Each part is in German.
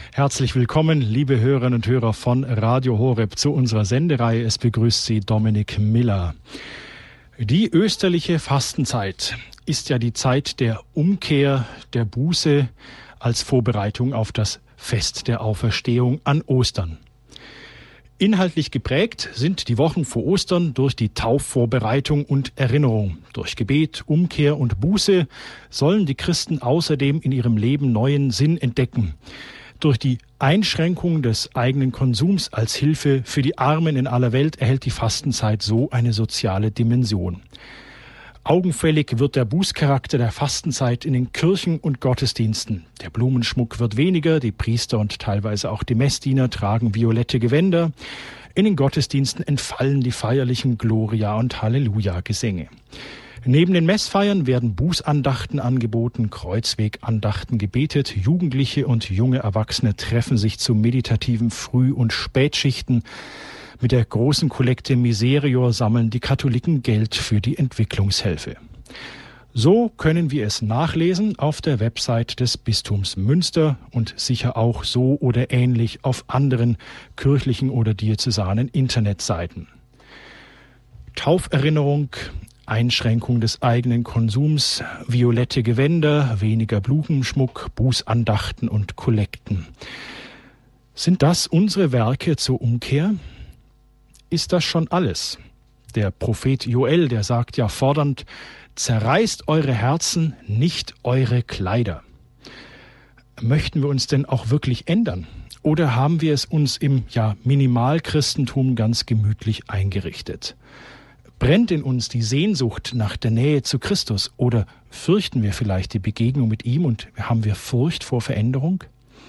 Herzlich willkommen, liebe Hörerinnen und Hörer von Radio Horeb, zu unserer Sendereihe. Es begrüßt Sie Dominik Miller. Die österliche Fastenzeit ist ja die Zeit der Umkehr, der Buße als Vorbereitung auf das Fest der Auferstehung an Ostern. Inhaltlich geprägt sind die Wochen vor Ostern durch die Taufvorbereitung und Erinnerung. Durch Gebet, Umkehr und Buße sollen die Christen außerdem in ihrem Leben neuen Sinn entdecken. Durch die Einschränkung des eigenen Konsums als Hilfe für die Armen in aller Welt erhält die Fastenzeit so eine soziale Dimension. Augenfällig wird der Bußcharakter der Fastenzeit in den Kirchen und Gottesdiensten. Der Blumenschmuck wird weniger, die Priester und teilweise auch die Messdiener tragen violette Gewänder. In den Gottesdiensten entfallen die feierlichen Gloria- und Halleluja-Gesänge. Neben den Messfeiern werden Bußandachten angeboten, Kreuzwegandachten gebetet, Jugendliche und junge Erwachsene treffen sich zu meditativen Früh- und Spätschichten. Mit der großen Kollekte Miserior sammeln die Katholiken Geld für die Entwicklungshilfe. So können wir es nachlesen auf der Website des Bistums Münster und sicher auch so oder ähnlich auf anderen kirchlichen oder diözesanen Internetseiten. Tauferinnerung, Einschränkung des eigenen Konsums, violette Gewänder, weniger Blumenschmuck, Bußandachten und Kollekten. Sind das unsere Werke zur Umkehr? Ist das schon alles? Der Prophet Joel, der sagt ja fordernd: Zerreißt eure Herzen, nicht eure Kleider. Möchten wir uns denn auch wirklich ändern? Oder haben wir es uns im Minimalchristentum ganz gemütlich eingerichtet? Brennt in uns die Sehnsucht nach der Nähe zu Christus? Oder fürchten wir vielleicht die Begegnung mit ihm und haben wir Furcht vor Veränderung?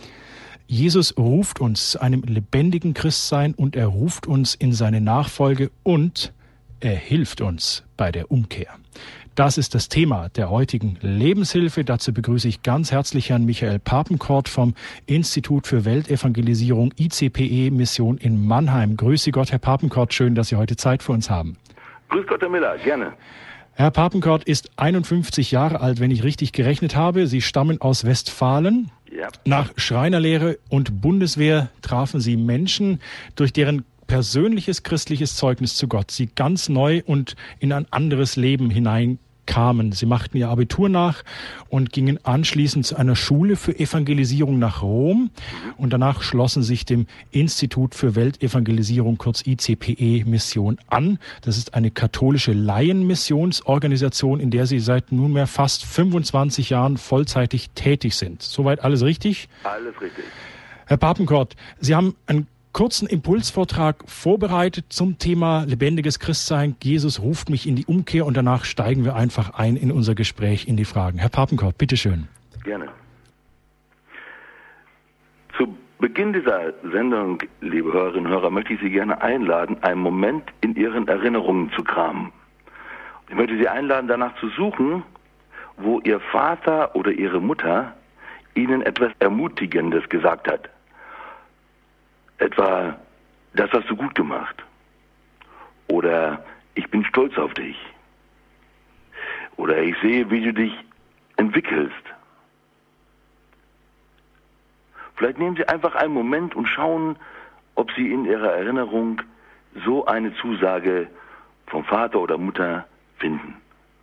Jesus ruft uns zu einem lebendigen Christsein und er ruft uns in seine Nachfolge und er hilft uns bei der Umkehr. Das ist das Thema der heutigen Lebenshilfe. Dazu begrüße ich ganz herzlich Herrn Michael Papenkort vom Institut für Weltevangelisierung ICPE Mission in Mannheim. Grüße Gott, Herr Papenkort, schön, dass Sie heute Zeit für uns haben. Grüß Gott, Herr Miller, gerne. Herr Papenkort ist 51 Jahre alt, wenn ich richtig gerechnet habe. Sie stammen aus Westfalen. Ja. Nach Schreinerlehre und Bundeswehr trafen Sie Menschen, durch deren persönliches christliches Zeugnis zu Gott Sie ganz neu und in ein anderes Leben hineinkamen. Sie machten Ihr Abitur nach und gingen anschließend zu einer Schule für Evangelisierung nach Rom und danach schlossen sich dem Institut für Weltevangelisierung, kurz ICPE Mission, an. Das ist eine katholische Laienmissionsorganisation, in der Sie seit nunmehr fast 25 Jahren vollzeitig tätig sind. Soweit alles richtig? Alles richtig. Herr Papenkort, Sie haben einen kurzen Impulsvortrag vorbereitet zum Thema lebendiges Christsein. Jesus ruft mich in die Umkehr und danach steigen wir einfach ein in unser Gespräch, in die Fragen. Herr Papenkort, bitteschön. Gerne. Zu Beginn dieser Sendung, liebe Hörerinnen und Hörer, möchte ich Sie gerne einladen, einen Moment in Ihren Erinnerungen zu kramen. Ich möchte Sie einladen, danach zu suchen, wo Ihr Vater oder Ihre Mutter Ihnen etwas Ermutigendes gesagt hat. Etwa, das hast du gut gemacht. Oder, ich bin stolz auf dich. Oder, ich sehe, wie du dich entwickelst. Vielleicht nehmen Sie einfach einen Moment und schauen, ob Sie in Ihrer Erinnerung so eine Zusage vom Vater oder Mutter finden.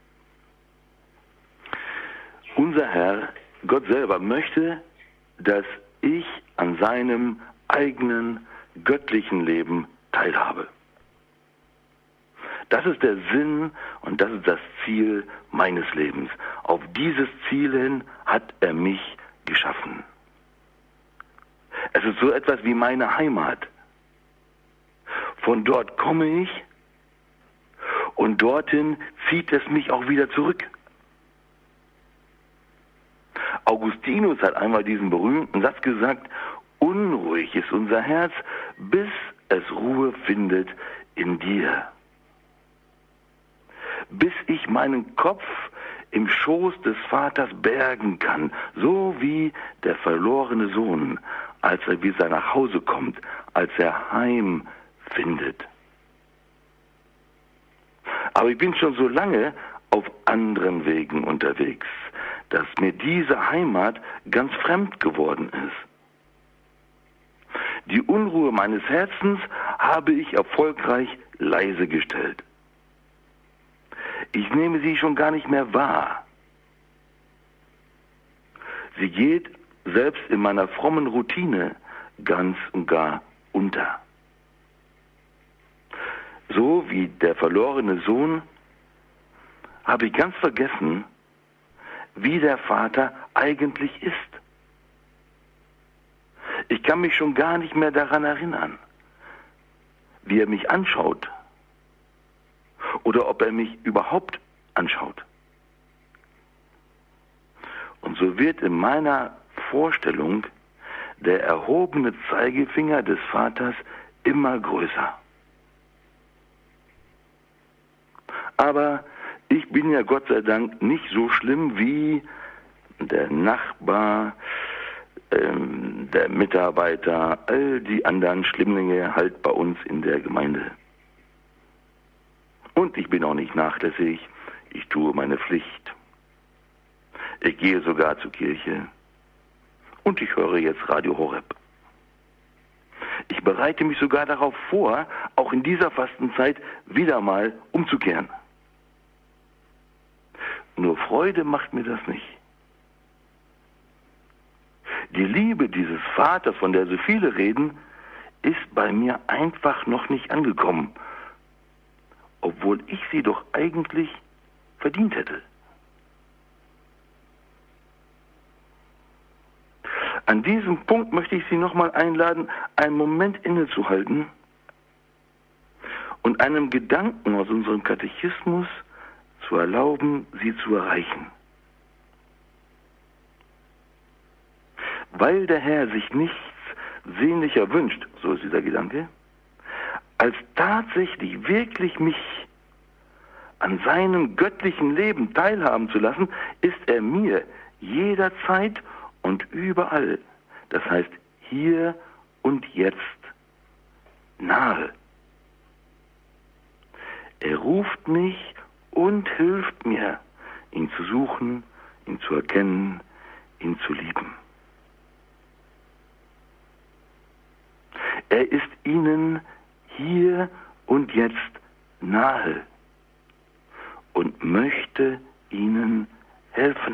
Unser Herr, Gott selber, möchte, dass ich an seinem eigenen göttlichen Leben teilhabe. Das ist der Sinn und das ist das Ziel meines Lebens. Auf dieses Ziel hin hat er mich geschaffen. Es ist so etwas wie meine Heimat. Von dort komme ich und dorthin zieht es mich auch wieder zurück. Augustinus hat einmal diesen berühmten Satz gesagt: Unruhig ist unser Herz, bis es Ruhe findet in dir. Bis ich meinen Kopf im Schoß des Vaters bergen kann, so wie der verlorene Sohn, als er wieder nach Hause kommt, als er Heim findet. Aber ich bin schon so lange auf anderen Wegen unterwegs, dass mir diese Heimat ganz fremd geworden ist. Unruhe meines Herzens habe ich erfolgreich leise gestellt. Ich nehme sie schon gar nicht mehr wahr. Sie geht selbst in meiner frommen Routine ganz und gar unter. So wie der verlorene Sohn habe ich ganz vergessen, wie der Vater eigentlich ist. Ich kann mich schon gar nicht mehr daran erinnern, wie er mich anschaut oder ob er mich überhaupt anschaut. Und so wird in meiner Vorstellung der erhobene Zeigefinger des Vaters immer größer. Aber ich bin ja Gott sei Dank nicht so schlimm wie der Nachbar, der Mitarbeiter, all die anderen Schlimmlinge halt bei uns in der Gemeinde. Und ich bin auch nicht nachlässig, ich tue meine Pflicht. Ich gehe sogar zur Kirche und ich höre jetzt Radio Horeb. Ich bereite mich sogar darauf vor, auch in dieser Fastenzeit wieder mal umzukehren. Nur Freude macht mir das nicht. Die Liebe dieses Vaters, von der so viele reden, ist bei mir einfach noch nicht angekommen, obwohl ich sie doch eigentlich verdient hätte. An diesem Punkt möchte ich Sie nochmal einladen, einen Moment innezuhalten und einem Gedanken aus unserem Katechismus zu erlauben, Sie zu erreichen. Weil der Herr sich nichts sehnlicher wünscht, so ist dieser Gedanke, als tatsächlich wirklich mich an seinem göttlichen Leben teilhaben zu lassen, ist er mir jederzeit und überall, das heißt hier und jetzt, nahe. Er ruft mich und hilft mir, ihn zu suchen, ihn zu erkennen, ihn zu lieben. Er ist ihnen hier und jetzt nahe und möchte ihnen helfen.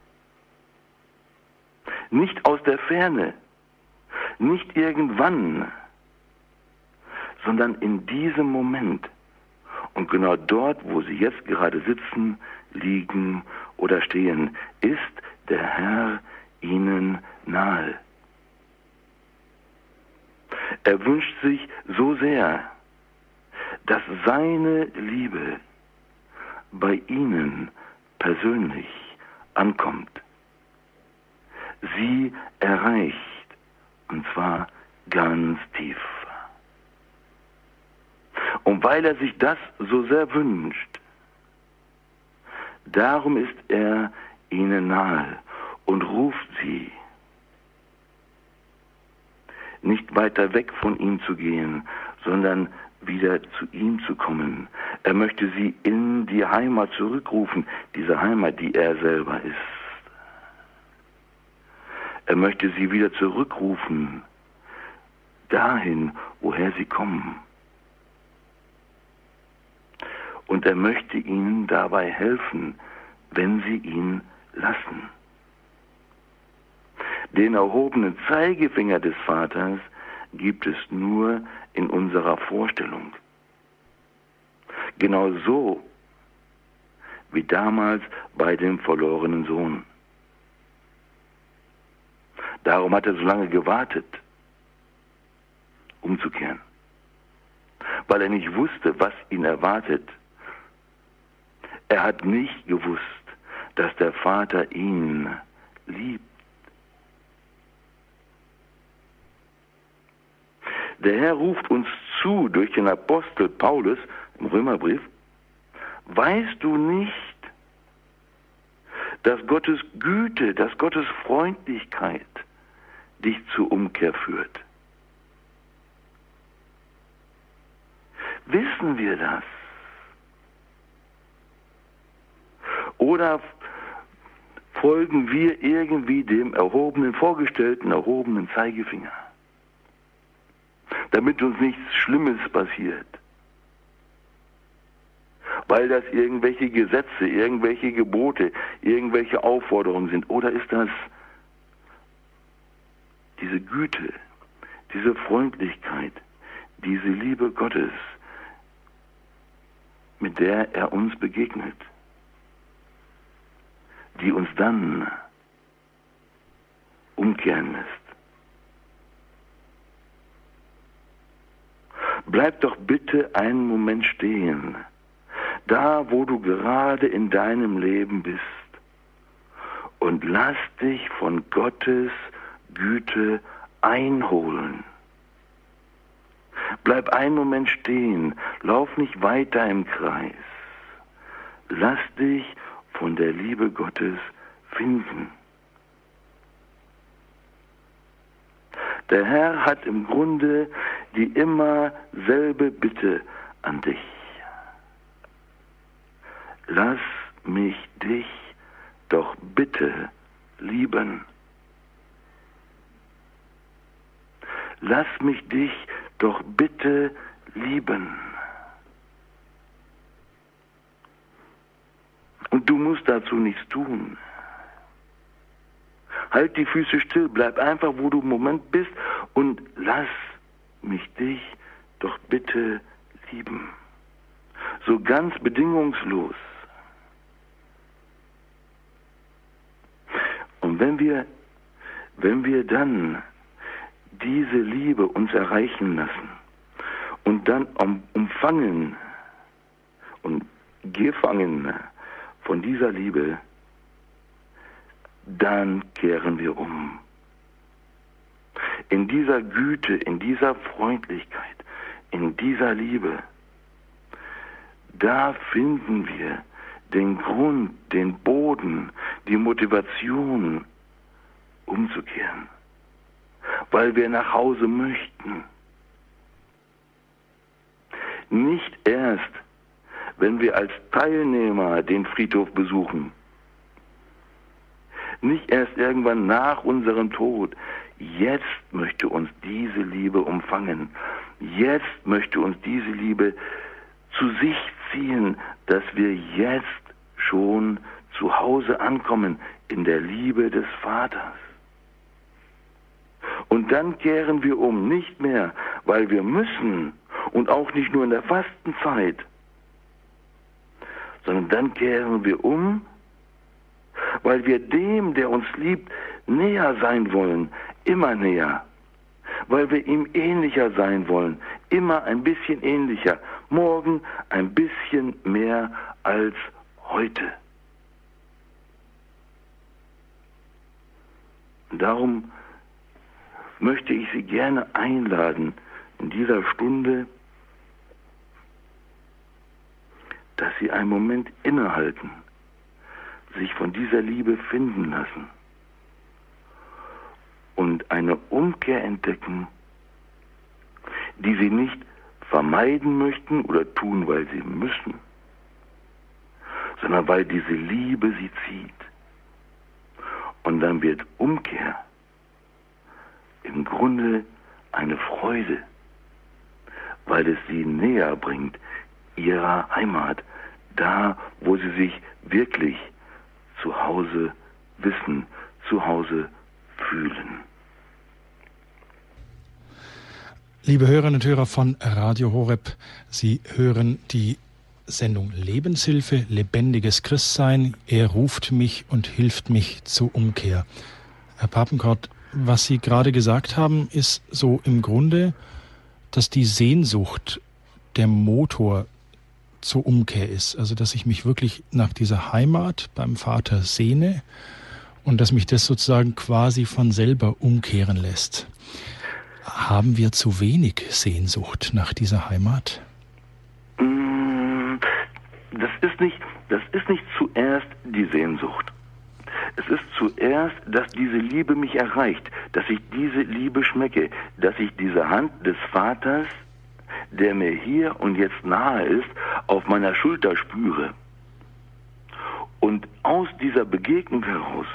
Nicht aus der Ferne, nicht irgendwann, sondern in diesem Moment. Und genau dort, wo Sie jetzt gerade sitzen, liegen oder stehen, ist der Herr Ihnen nahe. Er wünscht sich so sehr, dass seine Liebe bei Ihnen persönlich ankommt. Sie erreicht, und zwar ganz tief. Und weil er sich das so sehr wünscht, darum ist er ihnen nahe und ruft sie, nicht weiter weg von ihm zu gehen, sondern wieder zu ihm zu kommen. Er möchte sie in die Heimat zurückrufen, diese Heimat, die er selber ist. Er möchte sie wieder zurückrufen, dahin, woher sie kommen. Und er möchte ihnen dabei helfen, wenn sie ihn lassen. Den erhobenen Zeigefinger des Vaters gibt es nur in unserer Vorstellung. Genau so wie damals bei dem verlorenen Sohn. Darum hat er so lange gewartet, umzukehren, weil er nicht wusste, was ihn erwartet. Er hat nicht gewusst, dass der Vater ihn liebt. Der Herr ruft uns zu durch den Apostel Paulus im Römerbrief: Weißt du nicht, dass Gottes Güte, dass Gottes Freundlichkeit dich zur Umkehr führt? Wissen wir das? Oder folgen wir irgendwie dem erhobenen, vorgestellten, erhobenen Zeigefinger? damit uns nichts Schlimmes passiert. Weil das irgendwelche Gesetze, irgendwelche Gebote, irgendwelche Aufforderungen sind? Oder ist das diese Güte, diese Freundlichkeit, diese Liebe Gottes, mit der er uns begegnet, die uns dann umkehren lässt? Bleib doch bitte einen Moment stehen, da wo du gerade in deinem Leben bist, und lass dich von Gottes Güte einholen. Bleib einen Moment stehen, lauf nicht weiter im Kreis. Lass dich von der Liebe Gottes finden. Der Herr hat im Grunde die immer selbe Bitte an dich. Lass mich dich doch bitte lieben. Lass mich dich doch bitte lieben. Und du musst dazu nichts tun. Halt die Füße still, bleib einfach, wo du im Moment bist, und lass mich dich doch bitte lieben. So ganz bedingungslos. Und wenn wir dann diese Liebe uns erreichen lassen und dann umfangen und gefangen von dieser Liebe, dann kehren wir um. In dieser Güte, in dieser Freundlichkeit, in dieser Liebe, da finden wir den Grund, den Boden, die Motivation, umzukehren, weil wir nach Hause möchten. Nicht erst, wenn wir als Teilnehmer den Friedhof besuchen, nicht erst irgendwann nach unserem Tod. Jetzt möchte uns diese Liebe umfangen. Jetzt möchte uns diese Liebe zu sich ziehen, dass wir jetzt schon zu Hause ankommen in der Liebe des Vaters. Und dann kehren wir um, nicht mehr, weil wir müssen und auch nicht nur in der Fastenzeit, sondern dann kehren wir um, weil wir dem, der uns liebt, näher sein wollen, immer näher. Weil wir ihm ähnlicher sein wollen, immer ein bisschen ähnlicher, morgen ein bisschen mehr als heute. Darum möchte ich Sie gerne einladen, in dieser Stunde, dass Sie einen Moment innehalten, sich von dieser Liebe finden lassen und eine Umkehr entdecken, die Sie nicht vermeiden möchten oder tun, weil Sie müssen, sondern weil diese Liebe Sie zieht. Und dann wird Umkehr im Grunde eine Freude, weil es Sie näher bringt Ihrer Heimat, da, wo Sie sich wirklich zu Hause wissen, zu Hause fühlen. Liebe Hörerinnen und Hörer von Radio Horeb, Sie hören die Sendung Lebenshilfe, lebendiges Christsein. Er ruft mich und hilft mich zur Umkehr. Herr Papenkort, was Sie gerade gesagt haben, ist so im Grunde, dass die Sehnsucht der Motor zur Umkehr ist. Also dass ich mich wirklich nach dieser Heimat beim Vater sehne und dass mich das sozusagen quasi von selber umkehren lässt. Haben wir zu wenig Sehnsucht nach dieser Heimat? Das ist nicht zuerst die Sehnsucht. Es ist zuerst, dass diese Liebe mich erreicht, dass ich diese Liebe schmecke, dass ich diese Hand des Vaters, der mir hier und jetzt nahe ist, auf meiner Schulter spüre. Und aus dieser Begegnung heraus,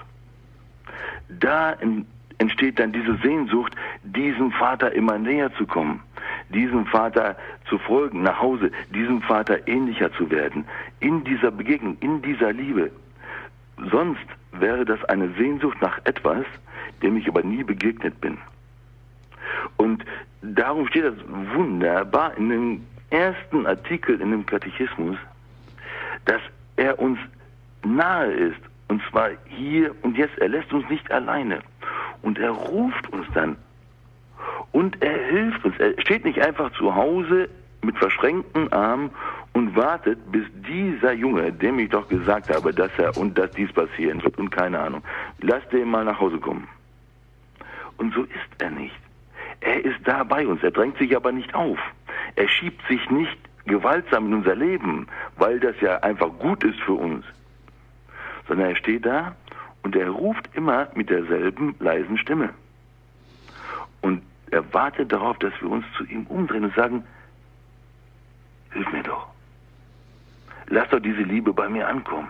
da entsteht dann diese Sehnsucht, diesem Vater immer näher zu kommen, diesem Vater zu folgen, nach Hause, diesem Vater ähnlicher zu werden, in dieser Begegnung, in dieser Liebe. Sonst wäre das eine Sehnsucht nach etwas, dem ich aber nie begegnet bin. Und darum steht das wunderbar in dem ersten Artikel in dem Katechismus, dass er uns nahe ist, und zwar hier und jetzt. Er lässt uns nicht alleine. Und er ruft uns dann. Und er hilft uns. Er steht nicht einfach zu Hause mit verschränkten Armen und wartet, bis dieser Junge, dem ich doch gesagt habe, dass dies passieren wird und keine Ahnung, lass den mal nach Hause kommen. Und so ist er nicht. Er ist da bei uns. Er drängt sich aber nicht auf. Er schiebt sich nicht gewaltsam in unser Leben, weil das ja einfach gut ist für uns. Sondern er steht da und er ruft immer mit derselben leisen Stimme. Und er wartet darauf, dass wir uns zu ihm umdrehen und sagen, hilf mir doch. Lass doch diese Liebe bei mir ankommen.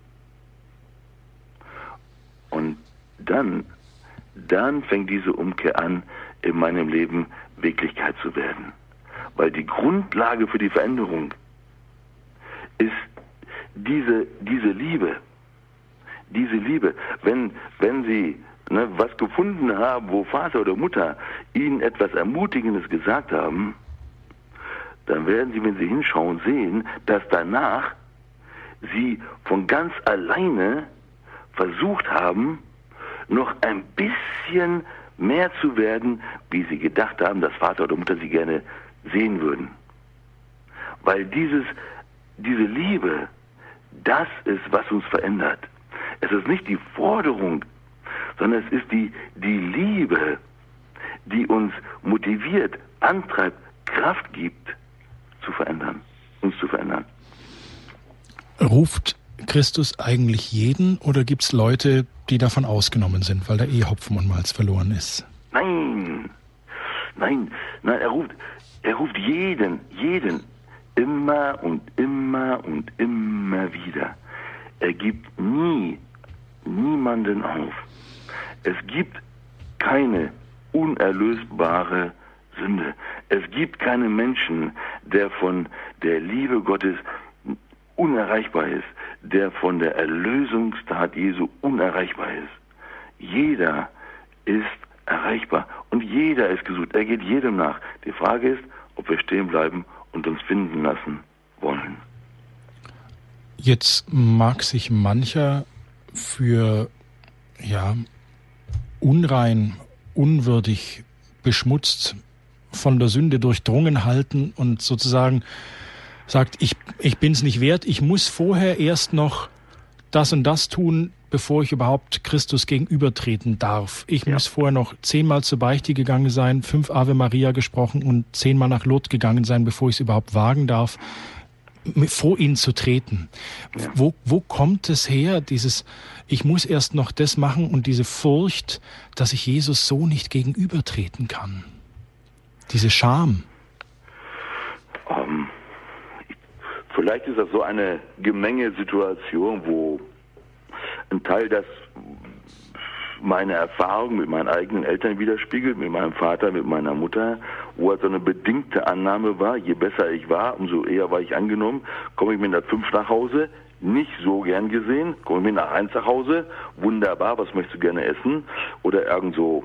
Und dann fängt diese Umkehr an, in meinem Leben Wirklichkeit zu werden. Weil die Grundlage für die Veränderung ist diese Liebe. Diese Liebe. Wenn Sie was gefunden haben, wo Vater oder Mutter Ihnen etwas Ermutigendes gesagt haben, dann werden Sie, wenn Sie hinschauen, sehen, dass danach Sie von ganz alleine versucht haben, noch ein bisschen mehr zu werden, wie Sie gedacht haben, dass Vater oder Mutter Sie gerne sehen würden. Weil diese Liebe, das ist, was uns verändert. Es ist nicht die Forderung, sondern es ist die Liebe, die uns motiviert, antreibt, Kraft gibt, uns zu verändern. Ruft Christus eigentlich jeden oder gibt es Leute, die davon ausgenommen sind, weil da Hopfen und Malz verloren ist? Nein, er ruft jeden, immer und immer und immer wieder. Er gibt niemanden auf. Es gibt keine unerlösbare Sünde. Es gibt keinen Menschen, der von der Liebe Gottes unerreichbar ist, der von der Erlösungstat Jesu unerreichbar ist. Jeder ist erreichbar und jeder ist gesucht. Er geht jedem nach. Die Frage ist, ob wir stehen bleiben und uns finden lassen wollen. Jetzt mag sich mancher für unrein, unwürdig, beschmutzt, von der Sünde durchdrungen halten und sozusagen sagt, ich bin's nicht wert, ich muss vorher erst noch das und das tun, bevor ich überhaupt Christus gegenübertreten darf. Ich muss vorher noch 10-mal zur Beichte gegangen sein, 5 Ave Maria gesprochen und 10-mal nach Lourdes gegangen sein, bevor ich es überhaupt wagen darf, vor ihn zu treten. Ja. Wo kommt es her, ich muss erst noch das machen und diese Furcht, dass ich Jesus so nicht gegenübertreten kann? Diese Scham. Vielleicht ist das so eine Gemengesituation, wo ein Teil das meine Erfahrung mit meinen eigenen Eltern widerspiegelt, mit meinem Vater, mit meiner Mutter, wo halt so eine bedingte Annahme war, je besser ich war, umso eher war ich angenommen. Komme ich mit einer 5 nach Hause, nicht so gern gesehen. Komme ich mit einer 1 nach Hause, wunderbar, was möchtest du gerne essen? Oder irgend so.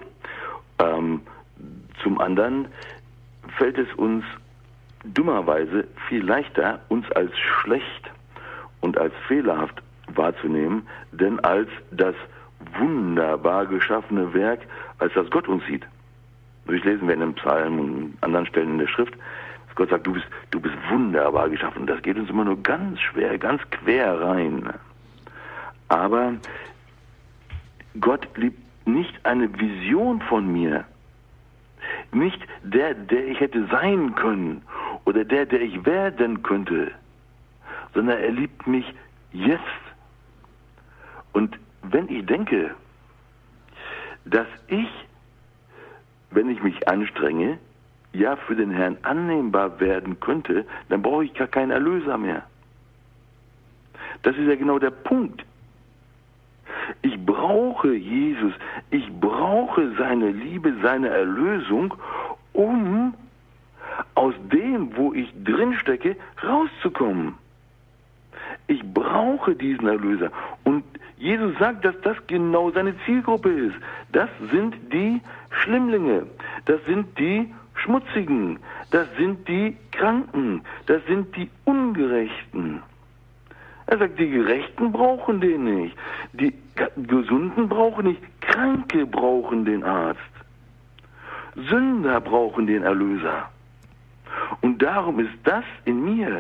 Zum anderen fällt es uns dummerweise viel leichter, uns als schlecht und als fehlerhaft wahrzunehmen, denn als das wunderbar geschaffene Werk, als das Gott uns sieht. Das lesen wir in den Psalmen und anderen Stellen in der Schrift, dass Gott sagt, du bist wunderbar geschaffen. Das geht uns immer nur ganz schwer, ganz quer rein. Aber Gott liebt nicht eine Vision von mir, nicht der ich hätte sein können oder der ich werden könnte, sondern er liebt mich jetzt. Und wenn ich denke, dass ich, wenn ich mich anstrenge, ja für den Herrn annehmbar werden könnte, dann brauche ich gar keinen Erlöser mehr. Das ist ja genau der Punkt. Ich brauche Jesus, ich brauche seine Liebe, seine Erlösung, um aus dem, wo ich drin stecke, rauszukommen. Ich brauche diesen Erlöser. Und Jesus sagt, dass das genau seine Zielgruppe ist. Das sind die Schlimmlinge. Das sind die Schmutzigen. Das sind die Kranken. Das sind die Ungerechten. Er sagt, die Gerechten brauchen den nicht. Die Gesunden brauchen nicht. Kranke brauchen den Arzt. Sünder brauchen den Erlöser. Und darum ist das in mir,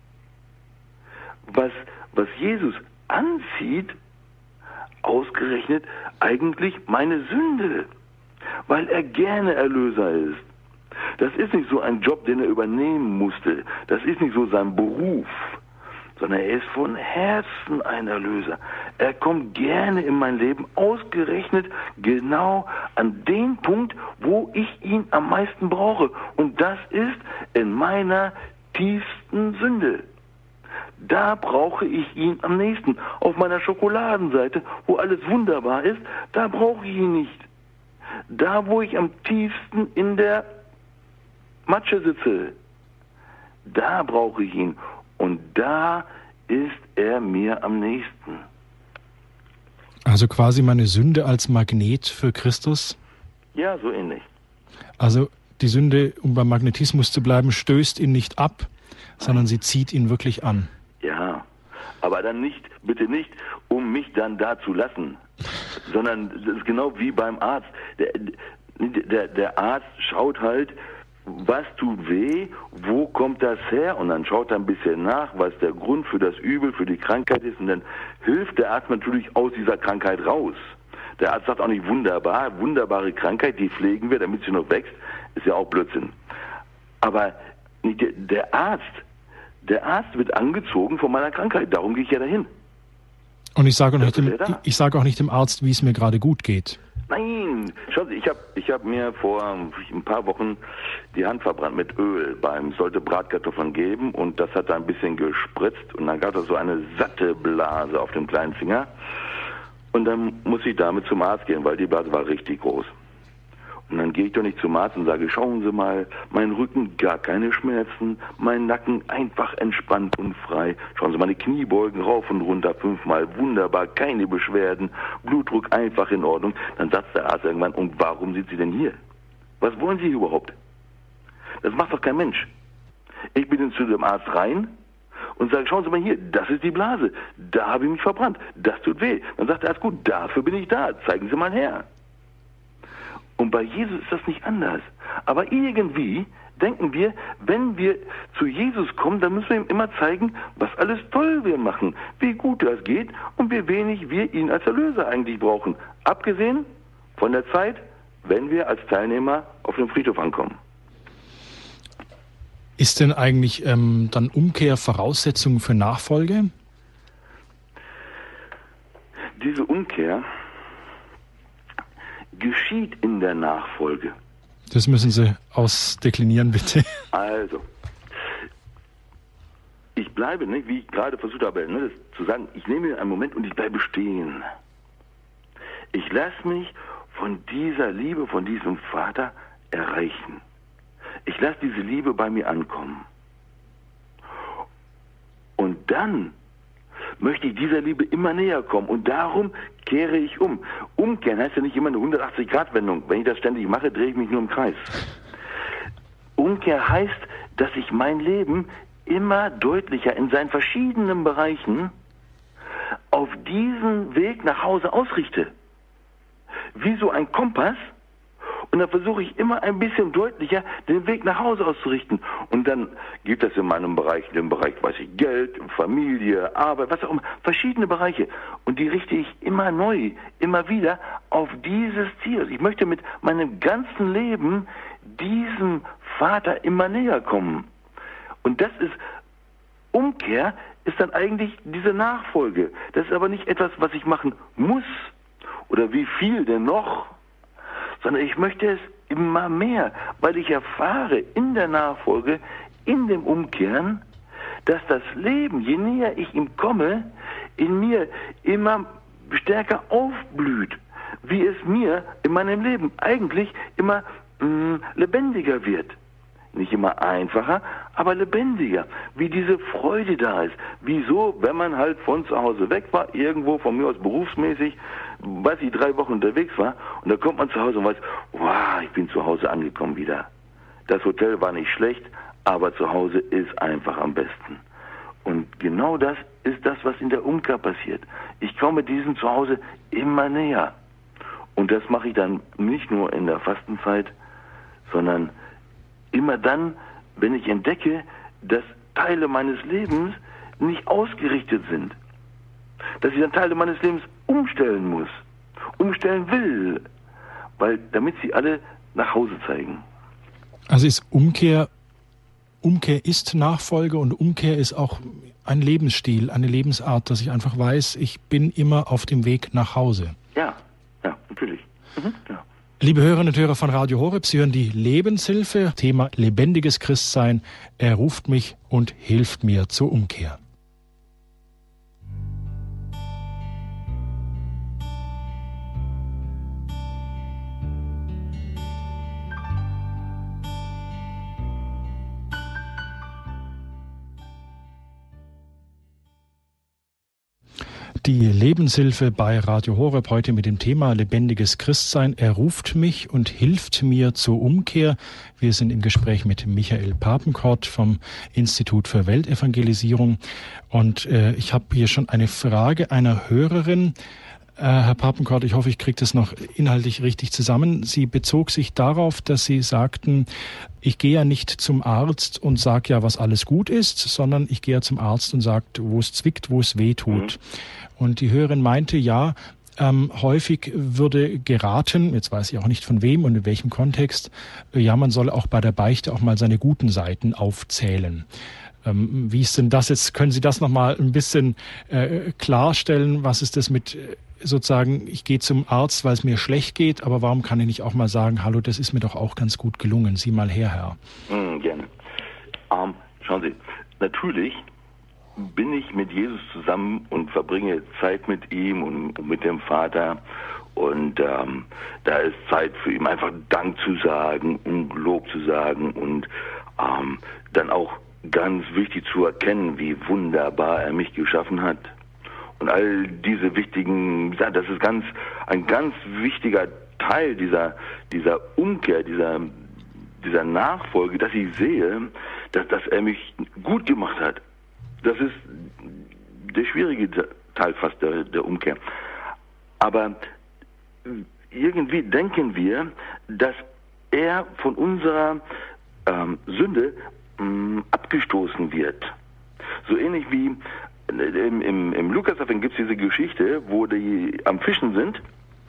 was Jesus anzieht, ausgerechnet eigentlich meine Sünde, weil er gerne Erlöser ist. Das ist nicht so ein Job, den er übernehmen musste. Das ist nicht so sein Beruf, sondern er ist von Herzen ein Erlöser. Er kommt gerne in mein Leben, ausgerechnet genau an den Punkt, wo ich ihn am meisten brauche. Und das ist in meiner tiefsten Sünde. Da brauche ich ihn am nächsten. Auf meiner Schokoladenseite, wo alles wunderbar ist, da brauche ich ihn nicht. Da, wo ich am tiefsten in der Matsche sitze, da brauche ich ihn. Und da ist er mir am nächsten. Also quasi meine Sünde als Magnet für Christus? Ja, so ähnlich. Also die Sünde, um beim Magnetismus zu bleiben, stößt ihn nicht ab, sondern sie zieht ihn wirklich an. Ja, aber dann nicht, bitte nicht, um mich dann da zu lassen, sondern das ist genau wie beim Arzt. Der Arzt schaut halt, was tut weh, wo kommt das her, und dann schaut er ein bisschen nach, was der Grund für das Übel, für die Krankheit ist, und dann hilft der Arzt natürlich aus dieser Krankheit raus. Der Arzt sagt auch nicht wunderbar, wunderbare Krankheit, die pflegen wir, damit sie noch wächst, ist ja auch Blödsinn. Aber der Arzt wird angezogen von meiner Krankheit, darum gehe ich ja dahin. Und ich sage auch nicht dem Arzt, wie es mir gerade gut geht. Nein, schauen Sie, ich hab mir vor ein paar Wochen die Hand verbrannt mit Öl. Sollte Bratkartoffeln geben, und das hat da ein bisschen gespritzt, und dann gab es so eine satte Blase auf dem kleinen Finger, und dann muss ich damit zum Arzt gehen, weil die Blase war richtig groß. Und dann gehe ich doch nicht zum Arzt und sage, schauen Sie mal, mein Rücken gar keine Schmerzen, mein Nacken einfach entspannt und frei. Schauen Sie, meine Kniebeugen rauf und runter 5-mal, wunderbar, keine Beschwerden, Blutdruck einfach in Ordnung. Dann sagt der Arzt irgendwann, und warum sind Sie denn hier? Was wollen Sie überhaupt? Das macht doch kein Mensch. Ich bin dann zu dem Arzt rein und sage, schauen Sie mal hier, das ist die Blase, da habe ich mich verbrannt, das tut weh. Dann sagt der Arzt, gut, dafür bin ich da, zeigen Sie mal her. Und bei Jesus ist das nicht anders. Aber irgendwie denken wir, wenn wir zu Jesus kommen, dann müssen wir ihm immer zeigen, was alles toll wir machen, wie gut das geht und wie wenig wir ihn als Erlöser eigentlich brauchen. Abgesehen von der Zeit, wenn wir als Teilnehmer auf dem Friedhof ankommen. Ist denn eigentlich dann Umkehr Voraussetzung für Nachfolge? Diese Umkehr geschieht in der Nachfolge. Das müssen Sie ausdeklinieren, bitte. Also, ich bleibe, wie ich gerade versucht habe, das zu sagen, ich nehme einen Moment und ich bleibe stehen. Ich lasse mich von dieser Liebe, von diesem Vater erreichen. Ich lasse diese Liebe bei mir ankommen. Und dann möchte ich dieser Liebe immer näher kommen, und darum kehre ich um. Umkehren heißt ja nicht immer eine 180-Grad-Wendung. Wenn ich das ständig mache, drehe ich mich nur im Kreis. Umkehr heißt, dass ich mein Leben immer deutlicher in seinen verschiedenen Bereichen auf diesen Weg nach Hause ausrichte. Wie so ein Kompass. Und dann versuche ich immer ein bisschen deutlicher den Weg nach Hause auszurichten. Und dann gibt es in meinem Bereich, weiß ich, Geld, Familie, Arbeit, was auch immer, verschiedene Bereiche. Und die richte ich immer neu, immer wieder auf dieses Ziel. Ich möchte mit meinem ganzen Leben diesem Vater immer näher kommen. Und das ist, Umkehr ist dann eigentlich diese Nachfolge. Das ist aber nicht etwas, was ich machen muss oder wie viel denn noch, sondern ich möchte es immer mehr, weil ich erfahre in der Nachfolge, in dem Umkehren, dass das Leben, je näher ich ihm komme, in mir immer stärker aufblüht, wie es mir in meinem Leben eigentlich immer lebendiger wird. Nicht immer einfacher, aber lebendiger. Wie diese Freude da ist. Wieso, wenn man halt von zu Hause weg war, irgendwo von mir aus berufsmäßig, 3 Wochen unterwegs war, und dann kommt man zu Hause und weiß, wow, ich bin zu Hause angekommen wieder. Das Hotel war nicht schlecht, aber zu Hause ist einfach am besten. Und genau das ist das, was in der Umkehr passiert. Ich komme diesem Zuhause immer näher. Und das mache ich dann nicht nur in der Fastenzeit, sondern immer dann, wenn ich entdecke, dass Teile meines Lebens nicht ausgerichtet sind. Dass ich dann Teile meines Lebens umstellen muss, umstellen will, damit sie alle nach Hause zeigen. Also ist Umkehr ist Nachfolge und Umkehr ist auch ein Lebensstil, eine Lebensart, dass ich einfach weiß, ich bin immer auf dem Weg nach Hause. Ja, natürlich. Ja. Liebe Hörerinnen und Hörer von Radio Horeb, Sie hören die Lebenshilfe, Thema lebendiges Christsein. Er ruft mich und hilft mir zur Umkehr. Die Lebenshilfe bei Radio Horeb heute mit dem Thema lebendiges Christsein. Er ruft mich und hilft mir zur Umkehr. Wir sind im Gespräch mit Michael Papenkort vom Institut für Weltevangelisierung. Und ich habe hier schon eine Frage einer Hörerin. Herr Papenkort, ich hoffe, ich kriege das noch inhaltlich richtig zusammen. Sie bezog sich darauf, dass Sie sagten, ich gehe ja nicht zum Arzt und sage ja, was alles gut ist, sondern ich gehe ja zum Arzt und sage, wo es zwickt, wo es weh tut. Und die Hörerin meinte, ja, häufig würde geraten, jetzt weiß ich auch nicht von wem und in welchem Kontext, ja, man soll auch bei der Beichte auch mal seine guten Seiten aufzählen. Wie ist denn das jetzt? Können Sie das nochmal ein bisschen klarstellen? Was ist das mit sozusagen, ich gehe zum Arzt, weil es mir schlecht geht, aber warum kann ich nicht auch mal sagen, hallo, das ist mir doch auch ganz gut gelungen. Sieh mal her, Herr. Gerne. Schauen Sie, natürlich bin ich mit Jesus zusammen und verbringe Zeit mit ihm und mit dem Vater. Und da ist Zeit für ihn, einfach Dank zu sagen und Lob zu sagen und dann auch ganz wichtig zu erkennen, wie wunderbar er mich geschaffen hat. Und all diese wichtigen, das ist ein ganz wichtiger Teil dieser Umkehr, dieser Nachfolge, dass ich sehe, dass er mich gut gemacht hat. Das ist der schwierige Teil fast der Umkehr. Aber irgendwie denken wir, dass er von unserer Sünde abgestoßen wird. So ähnlich wie im Lukas-Evangelium gibt es diese Geschichte, wo die am Fischen sind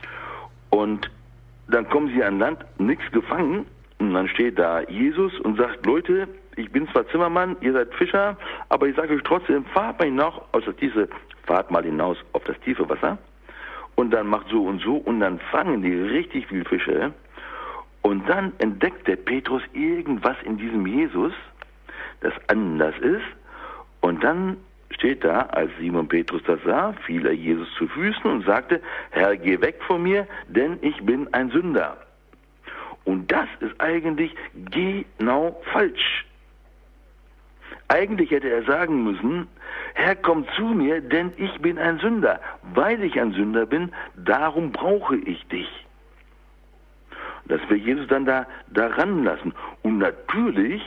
und dann kommen sie an Land, nichts gefangen und dann steht da Jesus und sagt, Leute, ich bin zwar Zimmermann, ihr seid Fischer, aber ich sage euch trotzdem, fahrt mal hinaus auf das tiefe Wasser und dann macht so und dann fangen die richtig viel Fische und dann entdeckt der Petrus irgendwas in diesem Jesus, das anders ist und dann steht da, als Simon Petrus das sah, fiel er Jesus zu Füßen und sagte, Herr, geh weg von mir, denn ich bin ein Sünder. Und das ist eigentlich genau falsch. Eigentlich hätte er sagen müssen, Herr, komm zu mir, denn ich bin ein Sünder. Weil ich ein Sünder bin, darum brauche ich dich. Das will Jesus dann da ranlassen. Und natürlich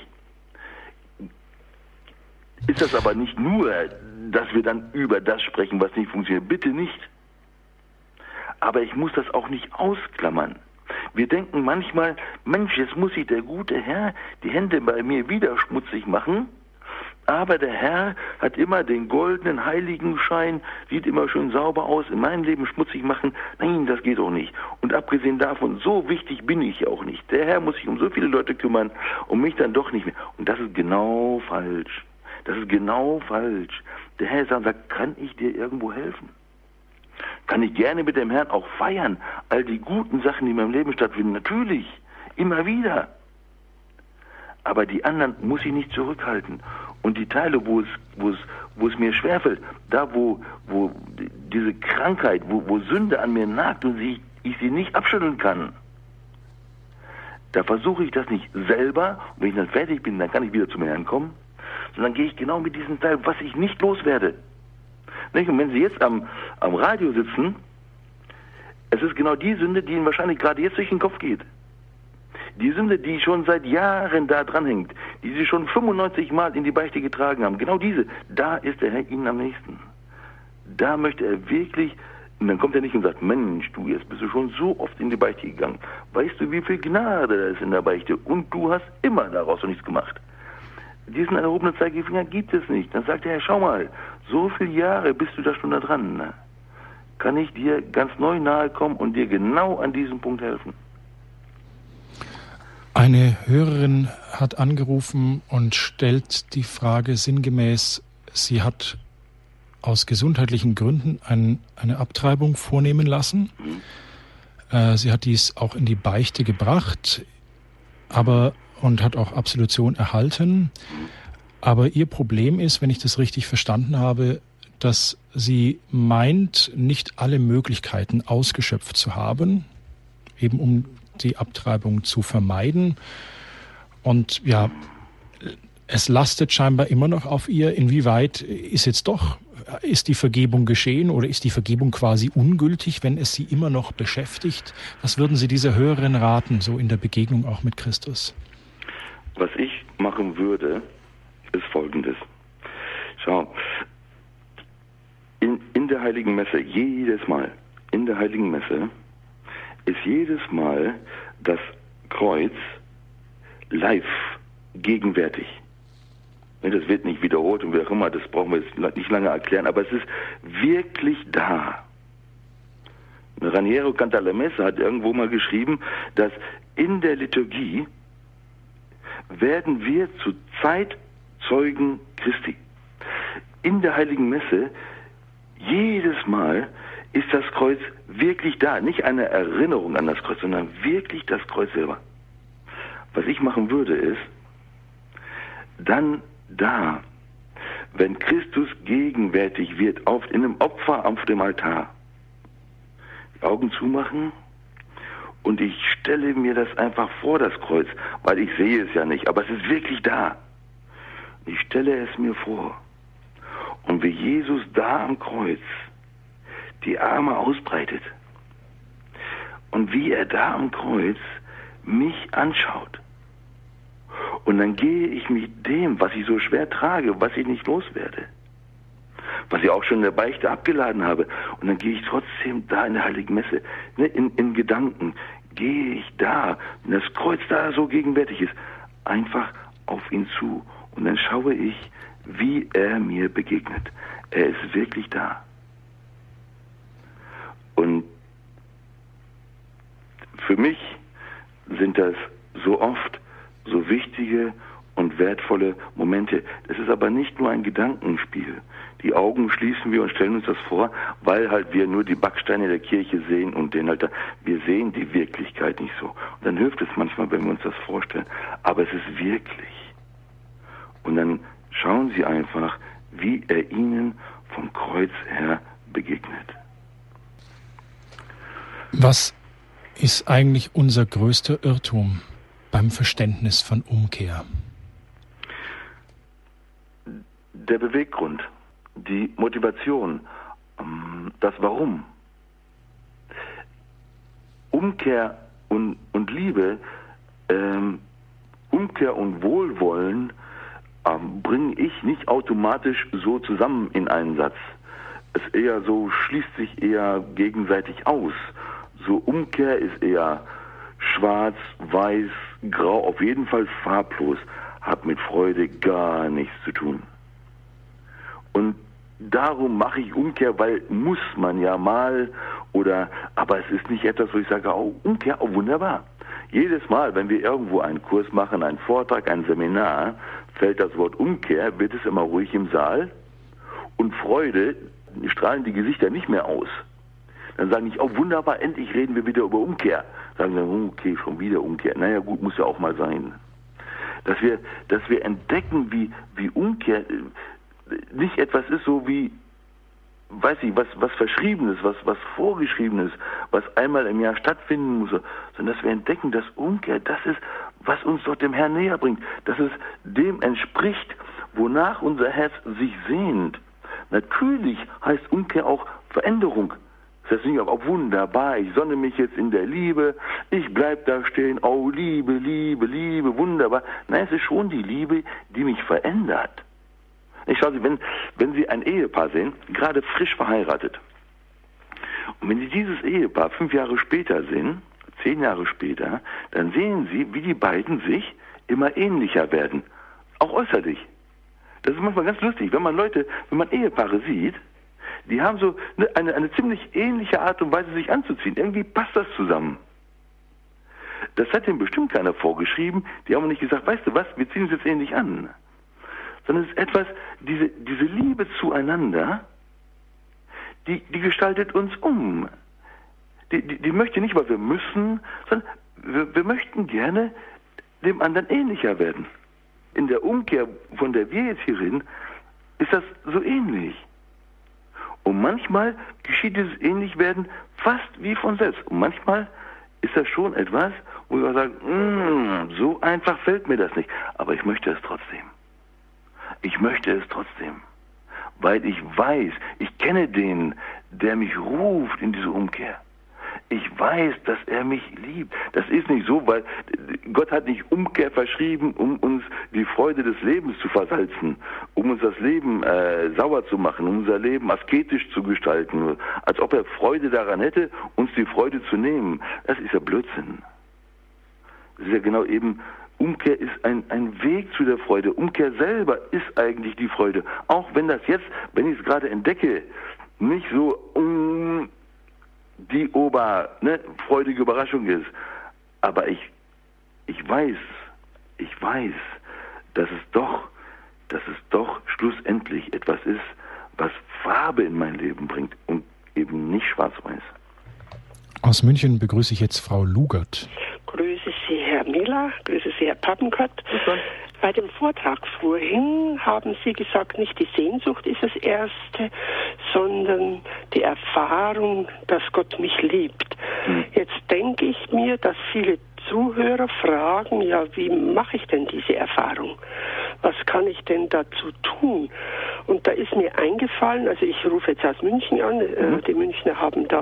ist das aber nicht nur, dass wir dann über das sprechen, was nicht funktioniert. Bitte nicht. Aber ich muss das auch nicht ausklammern. Wir denken manchmal, Mensch, jetzt muss sich der gute Herr die Hände bei mir wieder schmutzig machen. Aber der Herr hat immer den goldenen Heiligenschein, sieht immer schön sauber aus, in meinem Leben schmutzig machen. Nein, das geht auch nicht. Und abgesehen davon, so wichtig bin ich auch nicht. Der Herr muss sich um so viele Leute kümmern, um mich dann doch nicht mehr. Und das ist genau falsch. Das ist genau falsch. Der Herr sagt, kann ich dir irgendwo helfen? Kann ich gerne mit dem Herrn auch feiern? All die guten Sachen, die in meinem Leben stattfinden, natürlich, immer wieder. Aber die anderen muss ich nicht zurückhalten. Und die Teile, wo es mir schwerfällt, da wo diese Krankheit, wo Sünde an mir nagt und ich sie nicht abschütteln kann, Da versuche ich das nicht selber, und wenn ich dann fertig bin, dann kann ich wieder zum Herrn kommen, sondern gehe ich genau mit diesem Teil, was ich nicht loswerde. Nicht? Und wenn Sie jetzt am Radio sitzen, es ist genau die Sünde, die Ihnen wahrscheinlich gerade jetzt durch den Kopf geht. Die Sünde, die schon seit Jahren da dran hängt, die Sie schon 95 Mal in die Beichte getragen haben, genau diese, da ist der Herr Ihnen am nächsten. Da möchte er wirklich, und dann kommt er nicht und sagt, Mensch, du, jetzt bist du schon so oft in die Beichte gegangen. Weißt du, wie viel Gnade da ist in der Beichte? Und du hast immer daraus noch nichts gemacht. Diesen erhobenen Zeigefinger gibt es nicht. Dann sagt der Herr, schau mal, so viele Jahre bist du da schon da dran. Ne? Kann ich dir ganz neu nahe kommen und dir genau an diesem Punkt helfen? Eine Hörerin hat angerufen und stellt die Frage sinngemäß, sie hat aus gesundheitlichen Gründen eine Abtreibung vornehmen lassen. Sie hat dies auch in die Beichte gebracht, und hat auch Absolution erhalten. Aber ihr Problem ist, wenn ich das richtig verstanden habe, dass sie meint, nicht alle Möglichkeiten ausgeschöpft zu haben, eben um die Abtreibung zu vermeiden. Und ja, es lastet scheinbar immer noch auf ihr. Inwieweit ist die Vergebung geschehen oder ist die Vergebung quasi ungültig, wenn es sie immer noch beschäftigt? Was würden Sie dieser Hörerin raten, so in der Begegnung auch mit Christus? Was ich machen würde, ist Folgendes. Schau, in der Heiligen Messe, jedes Mal, in der Heiligen Messe, ist jedes Mal das Kreuz live gegenwärtig. Das wird nicht wiederholt und wie auch immer, das brauchen wir jetzt nicht lange erklären, aber es ist wirklich da. Raniero Cantalamessa hat irgendwo mal geschrieben, dass in der Liturgie werden wir zu Zeitzeugen Christi. In der Heiligen Messe, jedes Mal ist das Kreuz wirklich da. Nicht eine Erinnerung an das Kreuz, sondern wirklich das Kreuz selber. Was ich machen würde ist, dann da, wenn Christus gegenwärtig wird, in einem Opfer auf dem Altar, die Augen zumachen und ich stelle mir das einfach vor, das Kreuz, weil ich sehe es ja nicht, aber es ist wirklich da. Ich stelle es mir vor. Und wie Jesus da am Kreuz die Arme ausbreitet und wie er da am Kreuz mich anschaut. Und dann gehe ich mit dem, was ich so schwer trage, was ich nicht loswerde, was ich auch schon in der Beichte abgeladen habe, und dann gehe ich trotzdem da in der Heiligen Messe, in Gedanken, gehe ich da, wenn das Kreuz da so gegenwärtig ist, einfach auf ihn zu. Und dann schaue ich, wie er mir begegnet. Er ist wirklich da. Und für mich sind das so oft so wichtige und wertvolle Momente. Das ist aber nicht nur ein Gedankenspiel. Die Augen schließen wir und stellen uns das vor, weil halt wir nur die Backsteine der Kirche sehen und den halt da. Wir sehen die Wirklichkeit nicht so. Und dann hilft es manchmal, wenn wir uns das vorstellen. Aber es ist wirklich. Und dann schauen Sie einfach, wie er Ihnen vom Kreuz her begegnet. Was ist eigentlich unser größter Irrtum beim Verständnis von Umkehr? Der Beweggrund, die Motivation, das Warum. Umkehr und Liebe, Umkehr und Wohlwollen bringe ich nicht automatisch so zusammen in einen Satz. Es eher so, schließt sich eher gegenseitig aus. So Umkehr ist eher schwarz, weiß, grau, auf jeden Fall farblos, hat mit Freude gar nichts zu tun. Und darum mache ich Umkehr, weil muss man ja mal, aber es ist nicht etwas, wo ich sage, oh, Umkehr, oh, wunderbar. Jedes Mal, wenn wir irgendwo einen Kurs machen, einen Vortrag, ein Seminar, fällt das Wort Umkehr, wird es immer ruhig im Saal und Freude strahlen die Gesichter nicht mehr aus. Dann sagen ich, oh wunderbar, endlich reden wir wieder über Umkehr. Sagen wir, okay, schon wieder Umkehr. Naja gut, muss ja auch mal sein. Dass wir entdecken, wie Umkehr nicht etwas ist, so wie weiß ich, was Verschriebenes, was Vorgeschriebenes, was einmal im Jahr stattfinden muss, sondern dass wir entdecken, dass Umkehr, das ist, was uns dort dem Herrn näher bringt, dass es dem entspricht, wonach unser Herz sich sehnt. Natürlich heißt Umkehr auch Veränderung. Das heißt nicht, auch wunderbar, ich sonne mich jetzt in der Liebe, ich bleib da stehen, oh Liebe, Liebe, Liebe, wunderbar. Nein, es ist schon die Liebe, die mich verändert. Ich schaue Sie, wenn Sie ein Ehepaar sehen, gerade frisch verheiratet, und wenn Sie dieses Ehepaar 5 Jahre später sehen, 10 Jahre später, dann sehen Sie, wie die beiden sich immer ähnlicher werden, auch äußerlich. Das ist manchmal ganz lustig, wenn man Ehepaare sieht, die haben so eine ziemlich ähnliche Art und Weise, sich anzuziehen. Irgendwie passt das zusammen. Das hat denen bestimmt keiner vorgeschrieben. Die haben nicht gesagt, weißt du was, wir ziehen uns jetzt ähnlich an. Sondern es ist etwas, diese Liebe zueinander, die gestaltet uns um. Die möchte nicht, weil wir müssen, sondern wir möchten gerne dem anderen ähnlicher werden. In der Umkehr, von der wir jetzt hier reden, ist das so ähnlich. Und manchmal geschieht dieses Ähnlichwerden fast wie von selbst. Und manchmal ist das schon etwas, wo wir sagen, so einfach fällt mir das nicht. Aber ich möchte es trotzdem. Ich möchte es trotzdem. Weil ich weiß, ich kenne den, der mich ruft in diese Umkehr. Ich weiß, dass er mich liebt. Das ist nicht so, weil Gott hat nicht Umkehr verschrieben, um uns die Freude des Lebens zu versalzen, um uns das Leben sauer zu machen, um unser Leben asketisch zu gestalten, als ob er Freude daran hätte, uns die Freude zu nehmen. Das ist ja Blödsinn. Das ist ja genau eben, Umkehr ist ein Weg zu der Freude. Umkehr selber ist eigentlich die Freude. Auch wenn das jetzt, wenn ich es gerade entdecke, nicht so die freudige Überraschung ist. Aber ich weiß, dass es doch schlussendlich etwas ist, was Farbe in mein Leben bringt und eben nicht schwarz-weiß. Aus München begrüße ich jetzt Frau Lugert. Grüße Sie, Herr Miller, grüße Sie, Herr Pappenkott. Bei dem Vortrag vorhin haben Sie gesagt, nicht die Sehnsucht ist das Erste, sondern die Erfahrung, dass Gott mich liebt. Jetzt denke ich mir, dass viele Zuhörer fragen, ja, wie mache ich denn diese Erfahrung? Was kann ich denn dazu tun? Und da ist mir eingefallen, also ich rufe jetzt aus München an, die Münchner